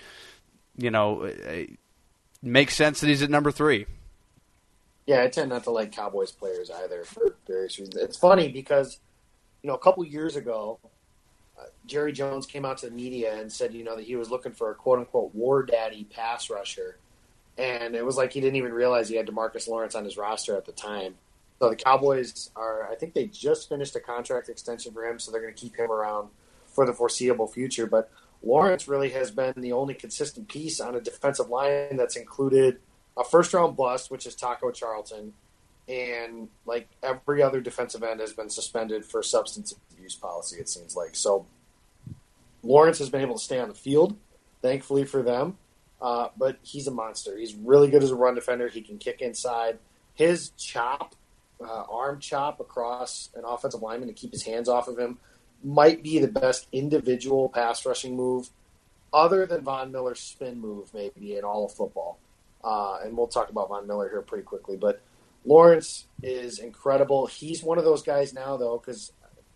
It makes sense that he's at number 3. Yeah, I tend not to like Cowboys players either for various reasons. It's funny because, a couple years ago, Jerry Jones came out to the media and said, that he was looking for a quote-unquote war daddy pass rusher. And it was like he didn't even realize he had DeMarcus Lawrence on his roster at the time. So the Cowboys I think they just finished a contract extension for him, so they're going to keep him around for the foreseeable future. But Lawrence really has been the only consistent piece on a defensive line that's included a first-round bust, which is Taco Charlton, and like every other defensive end has been suspended for substance abuse policy, it seems like. So Lawrence has been able to stay on the field, thankfully for them, but he's a monster. He's really good as a run defender. He can kick inside. His chop, arm chop across an offensive lineman to keep his hands off of him might be the best individual pass rushing move other than Von Miller's spin move maybe in all of football. And we'll talk about Von Miller here pretty quickly. But Lawrence is incredible. He's one of those guys now, though, because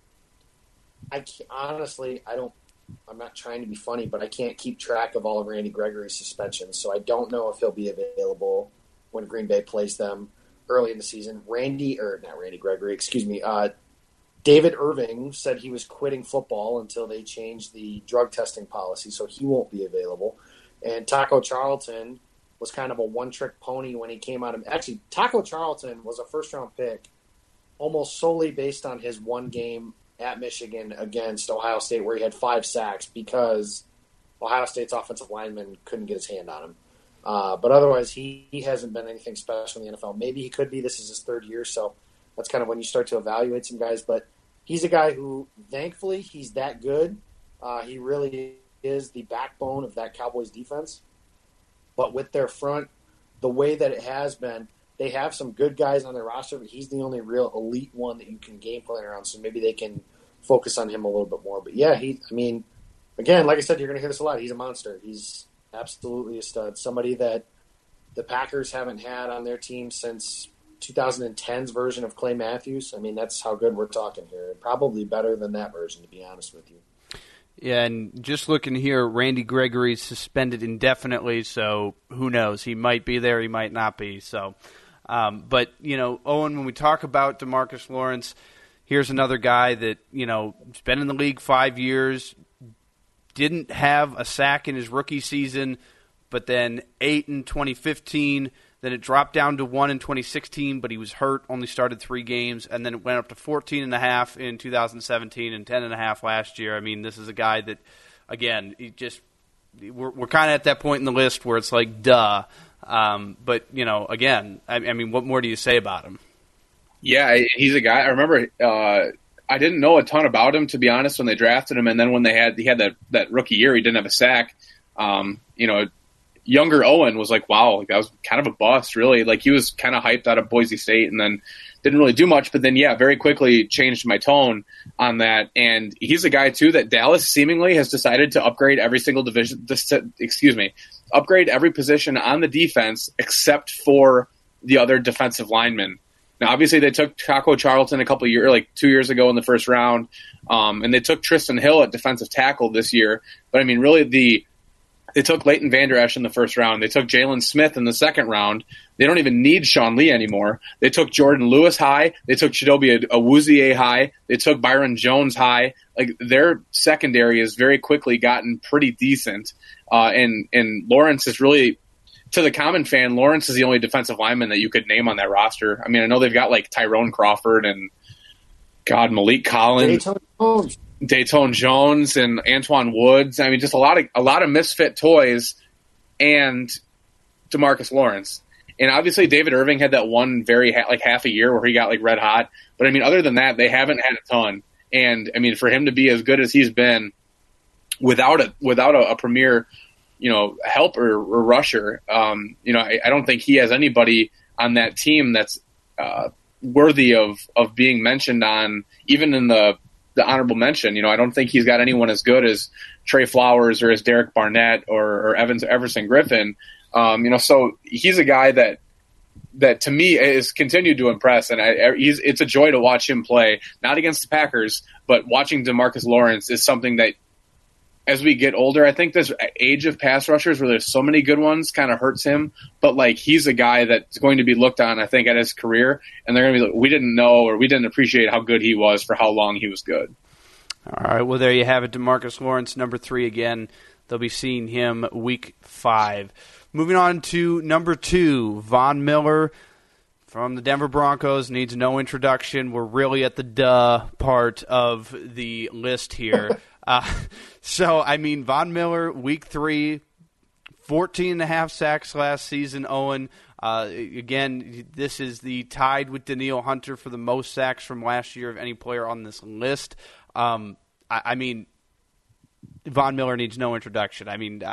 I'm not trying to be funny, but I can't keep track of all of Randy Gregory's suspensions, so I don't know if he'll be available when Green Bay plays them early in the season. David Irving said he was quitting football until they changed the drug testing policy, so he won't be available. And Taco Charlton was kind of a one-trick pony when he came out of – actually, Taco Charlton was a first-round pick almost solely based on his one game at Michigan against Ohio State where he had 5 sacks because Ohio State's offensive lineman couldn't get his hand on him. But otherwise, he hasn't been anything special in the NFL. Maybe he could be. This is his 3rd year, so that's kind of when you start to evaluate some guys. But he's a guy who, thankfully, he's that good. He really is the backbone of that Cowboys defense. But with their front, the way that it has been, they have some good guys on their roster, but he's the only real elite one that you can game plan around. So maybe they can focus on him a little bit more. But yeah, again, like I said, you're going to hear this a lot. He's a monster. He's absolutely a stud. Somebody that the Packers haven't had on their team since 2010's version of Clay Matthews. I mean, that's how good we're talking here. Probably better than that version, to be honest with you. Yeah, and just looking here, Randy Gregory's suspended indefinitely, so who knows? He might be there, he might not be. So, but, Owen, when we talk about DeMarcus Lawrence, here's another guy that, has been in the league 5 years, didn't have a sack in his rookie season, but then 8 in 2015. Then it dropped down to 1 in 2016, but he was hurt, only started 3 games, and then it went up to 14.5 in 2017 and 10.5 last year. I mean, this is a guy that, again, we're kind of at that point in the list where it's like, duh. But, again, I mean, what more do you say about him? Yeah, he's a guy. I remember I didn't know a ton about him, to be honest, when they drafted him, and then when he had that rookie year, he didn't have a sack. Younger Owen was like, wow, that was kind of a bust, really. Like, he was kind of hyped out of Boise State and then didn't really do much. But then, very quickly changed my tone on that. And he's a guy, too, that Dallas seemingly has decided to upgrade every single upgrade every position on the defense except for the other defensive linemen. Now, obviously, they took Taco Charlton 2 years ago in the first round. And they took Tristan Hill at defensive tackle this year. But, I mean, really, they took Leighton Vander Esch in the first round. They took Jalen Smith in the second round. They don't even need Sean Lee anymore. They took Jordan Lewis high. They took Chidobe Awuzie high. They took Byron Jones high. Like, their secondary has very quickly gotten pretty decent. And Lawrence is really, to the common fan, Lawrence is the only defensive lineman that you could name on that roster. I mean, I know they've got like Tyrone Crawford and Malik Collins. Dayton Jones and Antoine Woods. I mean, just a lot of misfit toys and DeMarcus Lawrence. And obviously David Irving had that one half a year where he got like red hot. But I mean, other than that, they haven't had a ton. And I mean, for him to be as good as he's been without a premier, helper or rusher, I don't think he has anybody on that team that's worthy of being mentioned on, even in the honorable mention. I don't think he's got anyone as good as Trey Flowers or as Derek Barnett or Everson Griffin. So he's a guy that to me is continued to impress, and it's a joy to watch him play, not against the Packers, but watching DeMarcus Lawrence is something that, as we get older, I think this age of pass rushers where there's so many good ones kind of hurts him. But like, he's a guy that's going to be looked on, I think, at his career, and they're going to be like, we didn't know or we didn't appreciate how good he was for how long he was good. All right, well, there you have it. DeMarcus Lawrence, number 3 again. They'll be seeing him week 5. moving on to number 2, Von Miller from the Denver Broncos, needs no introduction. We're really at the duh part of the list here. So, I mean, Von Miller, week 3, 14.5 sacks last season, Owen. Again, this is the tied with Danielle Hunter for the most sacks from last year of any player on this list. I mean, Von Miller needs no introduction. I mean,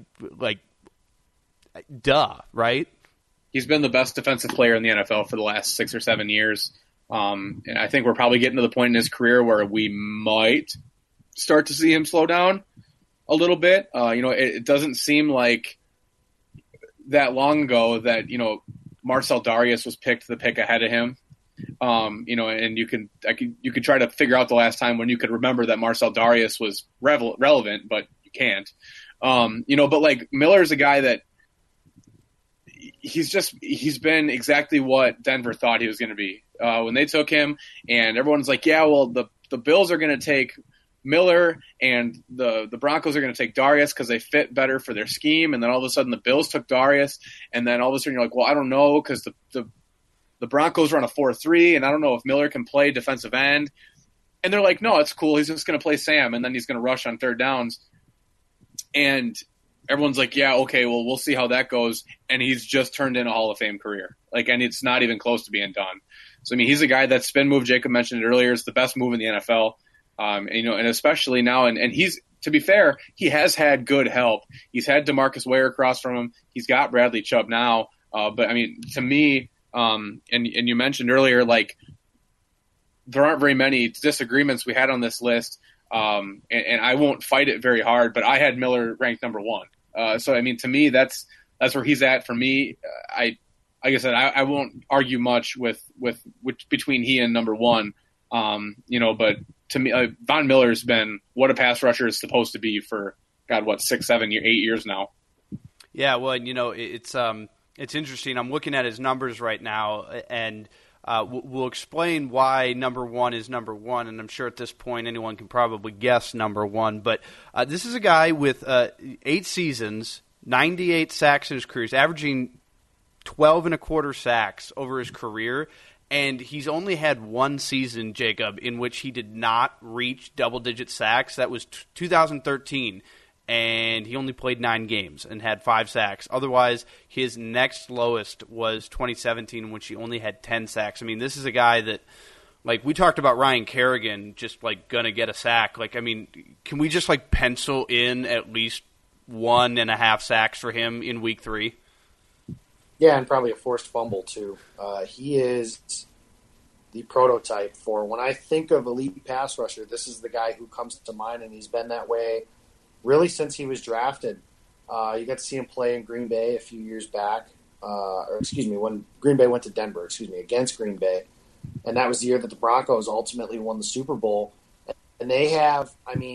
duh, right? He's been the best defensive player in the NFL for the last 6 or 7 years. And I think we're probably getting to the point in his career where we might start to see him slow down a little bit. It doesn't seem like that long ago that, Marcel Darius was picked the pick ahead of him. And you could try to figure out the last time when you could remember that Marcel Darius was relevant, but you can't. But like Miller's a guy that he's been exactly what Denver thought he was going to be when they took him, and everyone's like, yeah, well, the Bills are going to take Miller and the Broncos are going to take Darius because they fit better for their scheme. And then all of a sudden the Bills took Darius, and then all of a sudden you're like, well, I don't know, because the Broncos run a 4-3, and I don't know if Miller can play defensive end. And they're like, no, it's cool. He's just going to play Sam, and then he's going to rush on third downs. And everyone's like, yeah, okay, well, we'll see how that goes. And he's just turned in a Hall of Fame career. And it's not even close to being done. So, I mean, he's a guy that spin move, Jacob mentioned it earlier, is the best move in the NFL. And especially now, and he's, to be fair, he has had good help. He's had DeMarcus Ware across from him. He's got Bradley Chubb now. But I mean, to me, and you mentioned earlier, like, there aren't very many disagreements we had on this list. And I won't fight it very hard, but I had Miller ranked number 1. So, I mean, to me, that's where he's at for me. Like I said, I won't argue much with between he and number 1. But to me, Von Miller's been what a pass rusher is supposed to be for, 6, 7, 8 years now. Yeah, well, it's interesting. I'm looking at his numbers right now, and we'll explain why number 1 is number 1, and I'm sure at this point anyone can probably guess number 1. But this is a guy with 8 seasons, 98 sacks in his career. He's averaging 12.25 sacks over his career. And he's only had 1 season, Jacob, in which he did not reach double-digit sacks. That was 2013, and he only played 9 games and had 5 sacks. Otherwise, his next lowest was 2017, in which he only had 10 sacks. I mean, this is a guy that, like, we talked about Ryan Kerrigan just, like, going to get a sack. Like, I mean, can we just, like, pencil in at least 1.5 sacks for him in week 3? Yeah, and probably a forced fumble, too. He is the prototype for, when I think of elite pass rusher, this is the guy who comes to mind, and he's been that way really since he was drafted. You got to see him play in Green Bay a few years back, when Green Bay went to Denver, against Green Bay. And that was the year that the Broncos ultimately won the Super Bowl. And they have,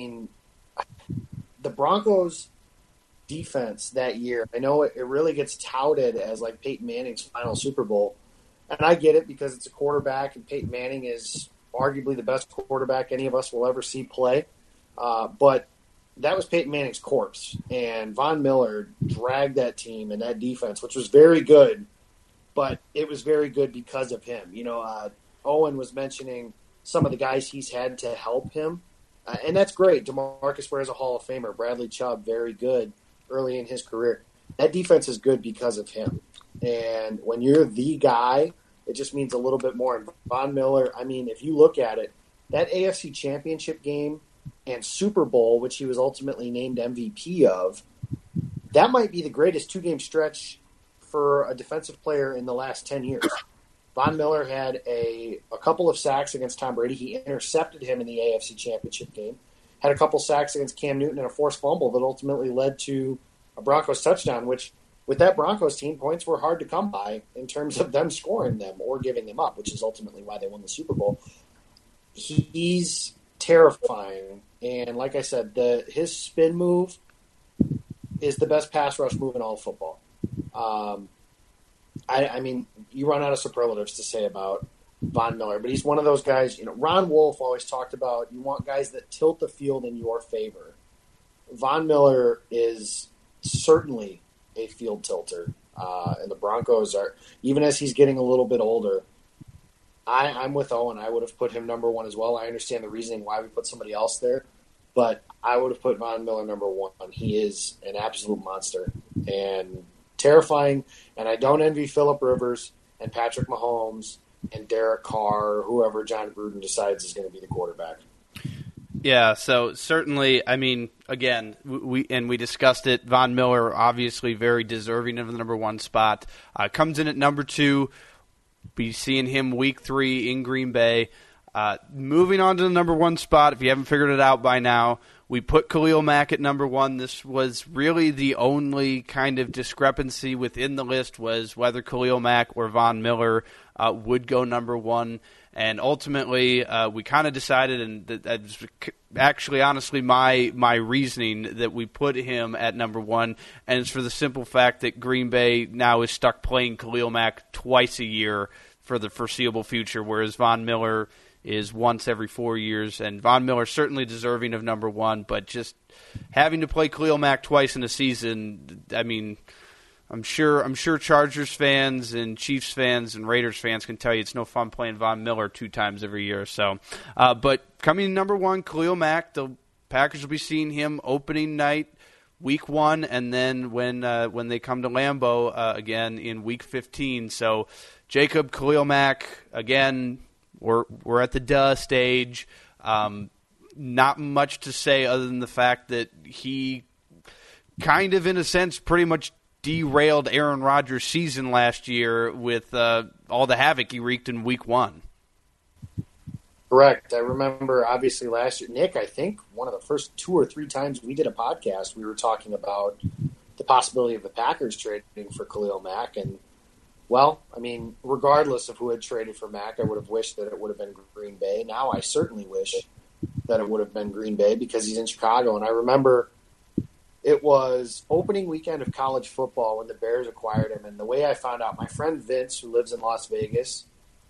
the Broncos defense that year, I know it really gets touted as like Peyton Manning's final Super Bowl, and I get it because it's a quarterback, and Peyton Manning is arguably the best quarterback any of us will ever see play, but that was Peyton Manning's corpse, and Von Miller dragged that team and that defense, which was very good, but it was very good because of him. Owen was mentioning some of the guys he's had to help him, and that's great. DeMarcus Ware is a Hall of Famer. Bradley Chubb, very good early in his career. That defense is good because of him. And when you're the guy, it just means a little bit more. And Von Miller, if you look at it, that AFC Championship game and Super Bowl, which he was ultimately named MVP of, that might be the greatest 2-game stretch for a defensive player in the last 10 years. Von Miller had a couple of sacks against Tom Brady. He intercepted him in the AFC Championship game. Had a couple sacks against Cam Newton and a forced fumble that ultimately led to a Broncos touchdown, which with that Broncos team, points were hard to come by in terms of them scoring them or giving them up, which is ultimately why they won the Super Bowl. He's terrifying. And like I said, his spin move is the best pass rush move in all of football. You run out of superlatives to say about Von Miller, but he's one of those guys, Ron Wolf always talked about, you want guys that tilt the field in your favor. Von Miller is certainly a field tilter. And the Broncos are, even as he's getting a little bit older, I'm with Owen. I would have put him number one as well. I understand the reasoning why we put somebody else there, but I would have put Von Miller number one. He is an absolute monster and terrifying, and I don't envy Phillip Rivers and Patrick Mahomes and Derek Carr or whoever John Gruden decides is going to be the quarterback. Yeah, so certainly, I mean, again, we discussed it. Von Miller, obviously very deserving of the number one spot. Comes in at number two. Be seeing him week 3 in Green Bay. Moving on to the number one spot, if you haven't figured it out by now, we put Khalil Mack at number one. This was really the only kind of discrepancy within the list, was whether Khalil Mack or Von Miller would go number one. And ultimately, we kind of decided, and that's actually, honestly, my reasoning that we put him at number one, and it's for the simple fact that Green Bay now is stuck playing Khalil Mack twice a year for the foreseeable future, whereas Von Miller is once every 4 years. And Von Miller certainly deserving of number one, but just having to play Khalil Mack twice in a season, I mean, I'm sure Chargers fans and Chiefs fans and Raiders fans can tell you it's no fun playing Von Miller 2 times every year. So, but coming in number one, Khalil Mack, the Packers will be seeing him opening night, week 1, and then when they come to Lambeau again in week 15. So, Jacob, Khalil Mack, again, we're at the stage. Not much to say other than the fact that he kind of, in a sense, pretty much derailed Aaron Rodgers' season last year with all the havoc he wreaked in week 1. Correct. I remember, obviously, last year, Nick, I think one of the first 2 or 3 times we did a podcast, we were talking about the possibility of the Packers trading for Khalil Mack. And, well, I mean, regardless of who had traded for Mack, I would have wished that it would have been Green Bay. Now I certainly wish that it would have been Green Bay because he's in Chicago. And I remember it was opening weekend of college football when the Bears acquired him. And the way I found out, my friend Vince, who lives in Las Vegas,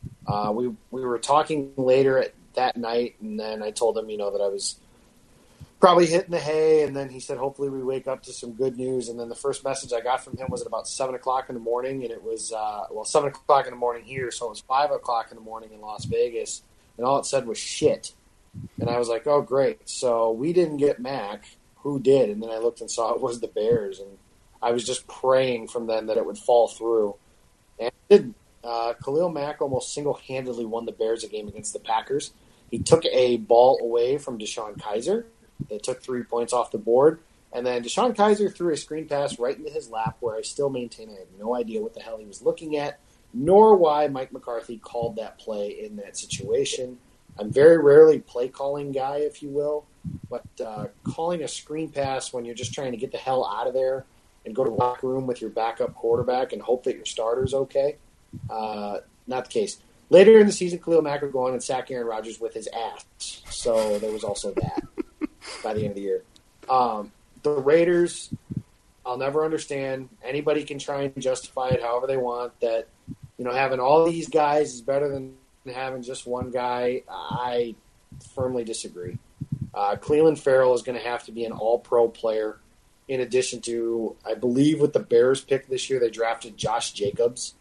we were talking later that night, and then I told him, that I was probably hitting the hay, and then he said, hopefully we wake up to some good news. And then the first message I got from him was at about 7 o'clock in the morning, and it was, 7 o'clock in the morning here, so it was 5 o'clock in the morning in Las Vegas, and all it said was shit. And I was like, oh, great. So we didn't get Mack. Who did? And then I looked and saw it was the Bears, and I was just praying from then that it would fall through. And it didn't. Khalil Mack almost single-handedly won the Bears a game against the Packers. He took a ball away from DeShone Kizer. They took 3 points off the board. And then DeShone Kizer threw a screen pass right into his lap where I still maintain I have no idea what the hell he was looking at, nor why Mike McCarthy called that play in that situation. I'm very rarely play-calling guy, if you will. But calling a screen pass when you're just trying to get the hell out of there and go to the locker room with your backup quarterback and hope that your starter's okay, not the case. Later in the season, Khalil Mack would go on and sack Aaron Rodgers with his ass. So there was also that by the end of the year. The Raiders, I'll never understand. Anybody can try and justify it however they want, that having all these guys is better than having just one guy. I firmly disagree. Cleveland Farrell is going to have to be an all-pro player in addition to, I believe with the Bears pick this year, they drafted Josh Jacobs.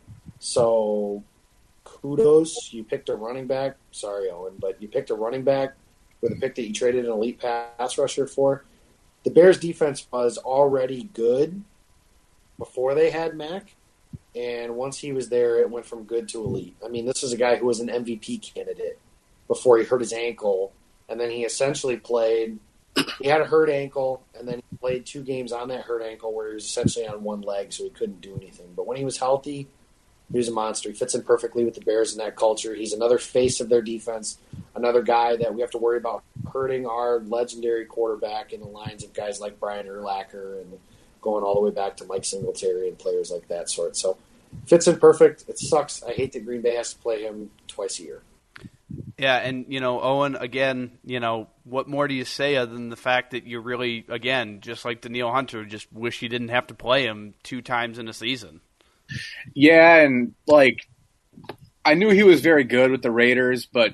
So kudos. You picked a running back. Sorry, Owen, but you picked a running back with a pick that you traded an elite pass rusher for. The Bears defense was already good before they had Mack, and once he was there, it went from good to elite. I mean, this is a guy who was an MVP candidate before he hurt his ankle. And then he essentially played – he had a hurt ankle, and then he played 2 games on that hurt ankle where he was essentially on one leg, so he couldn't do anything. But when he was healthy, he was a monster. He fits in perfectly with the Bears in that culture. He's another face of their defense, another guy that we have to worry about hurting our legendary quarterback in the lines of guys like Brian Urlacher and going all the way back to Mike Singletary and players like that sort. So fits in perfect. It sucks. I hate that Green Bay has to play him twice a year. Yeah, and, Owen, again, what more do you say other than the fact that you really, again, just like Danielle Hunter, just wish you didn't have to play him 2 times in a season? Yeah, and, I knew he was very good with the Raiders, but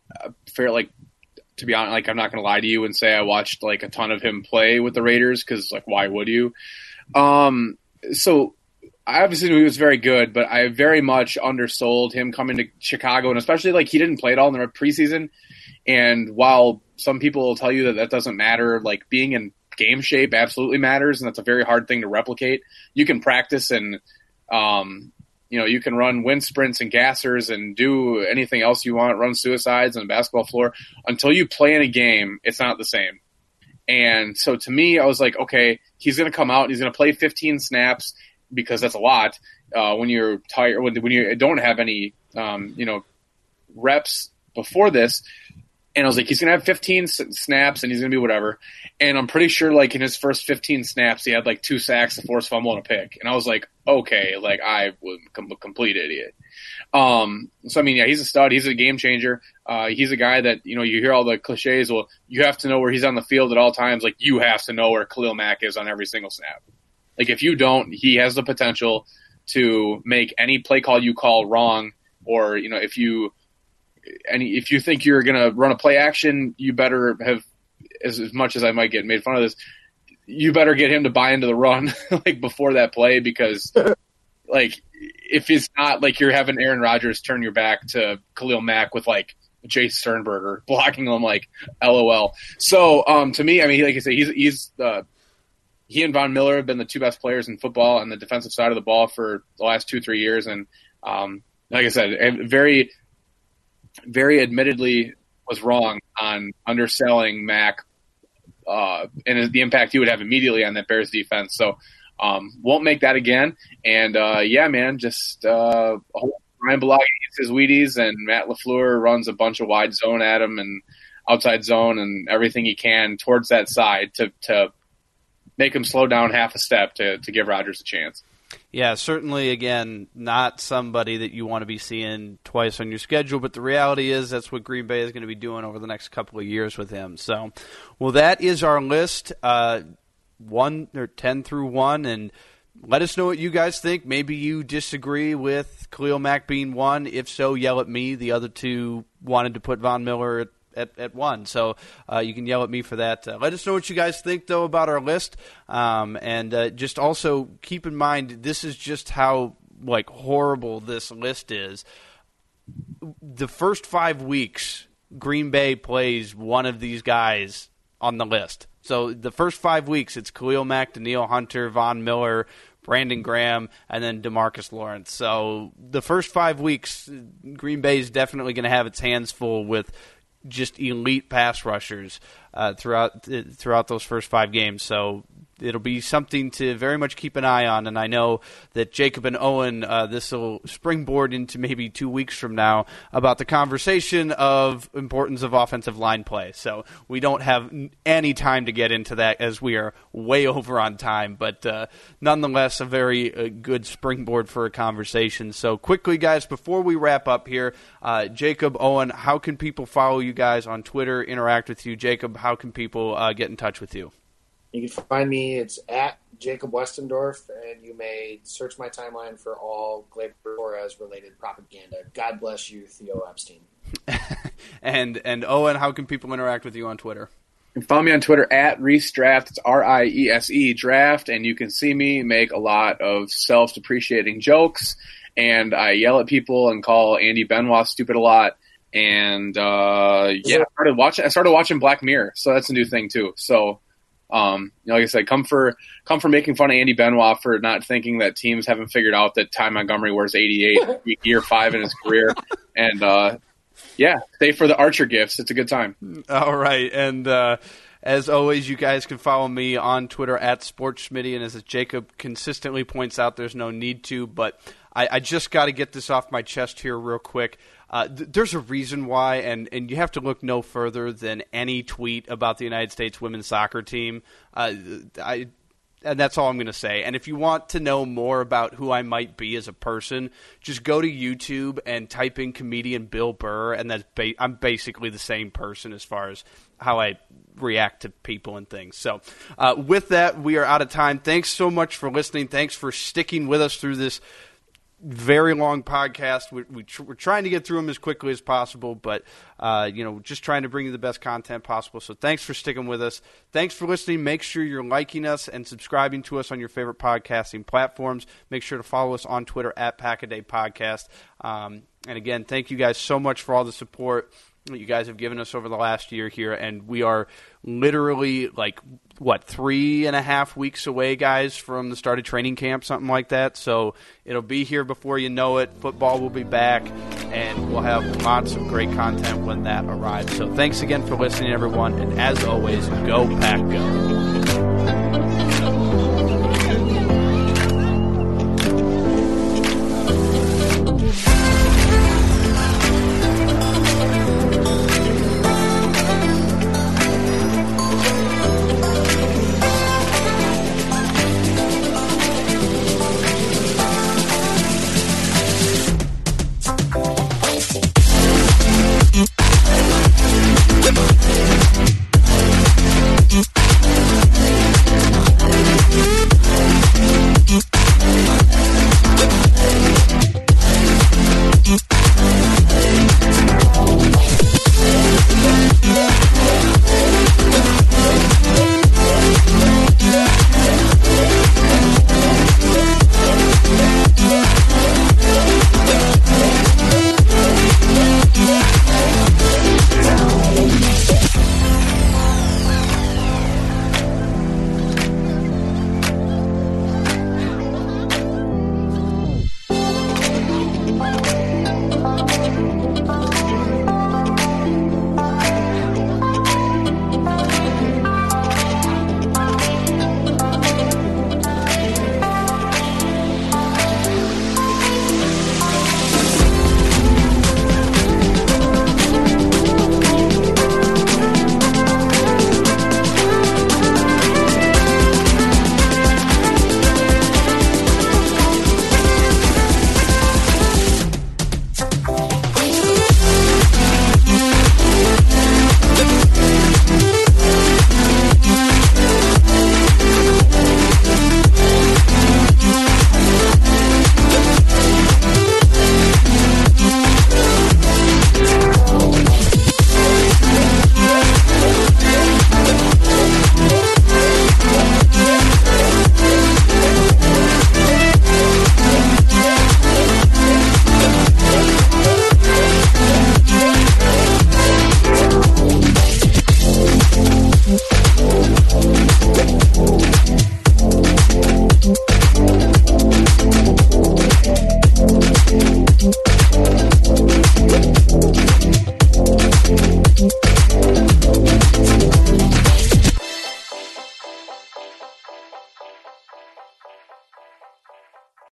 to be honest, I'm not going to lie to you and say I watched, a ton of him play with the Raiders because, why would you? so I obviously knew he was very good, but I very much undersold him coming to Chicago, and especially like he didn't play at all in the preseason. And while some people will tell you that that doesn't matter, like being in game shape absolutely matters, and that's a very hard thing to replicate. You can practice and you can run wind sprints and gassers and do anything else you want, run suicides on the basketball floor. Until you play in a game, it's not the same. And so to me, I was like, okay, he's going to come out and he's going to play 15 snaps because that's a lot when you're tired, when you don't have any, reps before this. And I was like, he's going to have 15 snaps and he's going to be whatever. And I'm pretty sure like in his first 15 snaps, he had like 2 sacks, a forced fumble, and a pick. And I was like, okay, like I was a complete idiot. So, I mean, yeah, he's a stud. He's a game changer. He's a guy that, you hear all the cliches. Well, you have to know where he's on the field at all times. Like you have to know where Khalil Mack is on every single snap. Like if you don't, he has the potential to make any play call you call wrong. Or, if you think you're going to run a play action, you better have, as much as I might get made fun of this, you better get him to buy into the run like before that play, because like if it's not like you're having Aaron Rodgers turn your back to Khalil Mack with like Jay Sternberger blocking him, like LOL. So to me, I mean, like I say, he and Von Miller have been the 2 best players in football on the defensive side of the ball for the last 2-3 years. And like I said, very, very admittedly was wrong on underselling Mack and the impact he would have immediately on that Bears defense. So won't make that again. And yeah, man, just Ryan Bulaga eats his Wheaties, and Matt LaFleur runs a bunch of wide zone at him and outside zone and everything he can towards that side to make him slow down half a step to give Rodgers a chance. Yeah, certainly, again, not somebody that you want to be seeing twice on your schedule, but the reality is that's what Green Bay is going to be doing over the next couple of years with him. So, well, that is our list, 10 through 1, and let us know what you guys think. Maybe you disagree with Khalil Mack being 1. If so, yell at me. The other 2 wanted to put Von Miller at 1, so you can yell at me for that. Let us know what you guys think, though, about our list, and just also keep in mind this is just how like horrible this list is. The first 5 weeks, Green Bay plays one of these guys on the list. So the first 5 weeks, it's Khalil Mack, Danielle Hunter, Von Miller, Brandon Graham, and then DeMarcus Lawrence. So the first 5 weeks, Green Bay is definitely going to have its hands full with just elite pass rushers throughout those first 5 games. So it'll be something to very much keep an eye on. And I know that Jacob and Owen, this will springboard into maybe 2 weeks from now about the conversation of importance of offensive line play. So we don't have any time to get into that as we are way over on time. But nonetheless, a very good springboard for a conversation. So quickly, guys, before we wrap up here, Jacob, Owen, how can people follow you guys on Twitter, interact with you? Jacob, how can people get in touch with you? You can find me. It's at Jacob Westendorf, and you may search my timeline for all Gleyber Torres-related propaganda. God bless you, Theo Epstein. and Owen, how can people interact with you on Twitter? You can follow me on Twitter at Riese Draft. It's RIESE Draft, and you can see me make a lot of self-depreciating jokes, and I yell at people and call Andy Benoit stupid a lot. And yeah, I started watching Black Mirror, so that's a new thing too. So. Like I said, come for making fun of Andy Benoit for not thinking that teams haven't figured out that Ty Montgomery wears 88 year 5 in his career, and yeah, stay for the Archer gifts. It's a good time. All right, and as always, you guys can follow me on Twitter at SportsSchmitty, and as Jacob consistently points out, there's no need to, but I just got to get this off my chest here real quick. There's a reason why, and you have to look no further than any tweet about the United States women's soccer team. And that's all I'm going to say. And if you want to know more about who I might be as a person, just go to YouTube and type in comedian Bill Burr, and I'm basically the same person as far as how I react to people and things. So with that, we are out of time. Thanks so much for listening. Thanks for sticking with us through this very long podcast. We're trying to get through them as quickly as possible, but just trying to bring you the best content possible. So thanks for sticking with us. Thanks for listening. Make sure you're liking us and subscribing to us on your favorite podcasting platforms. Make sure to follow us on Twitter at Pack-A-Day Podcast. And again, thank you guys so much for all the support that you guys have given us over the last year here, and we are literally 3.5 weeks away, guys, from the start of training camp, something like that. So it'll be here before you know it. Football will be back, and we'll have lots of great content when that arrives. So thanks again for listening, everyone, and as always, go Pack Go.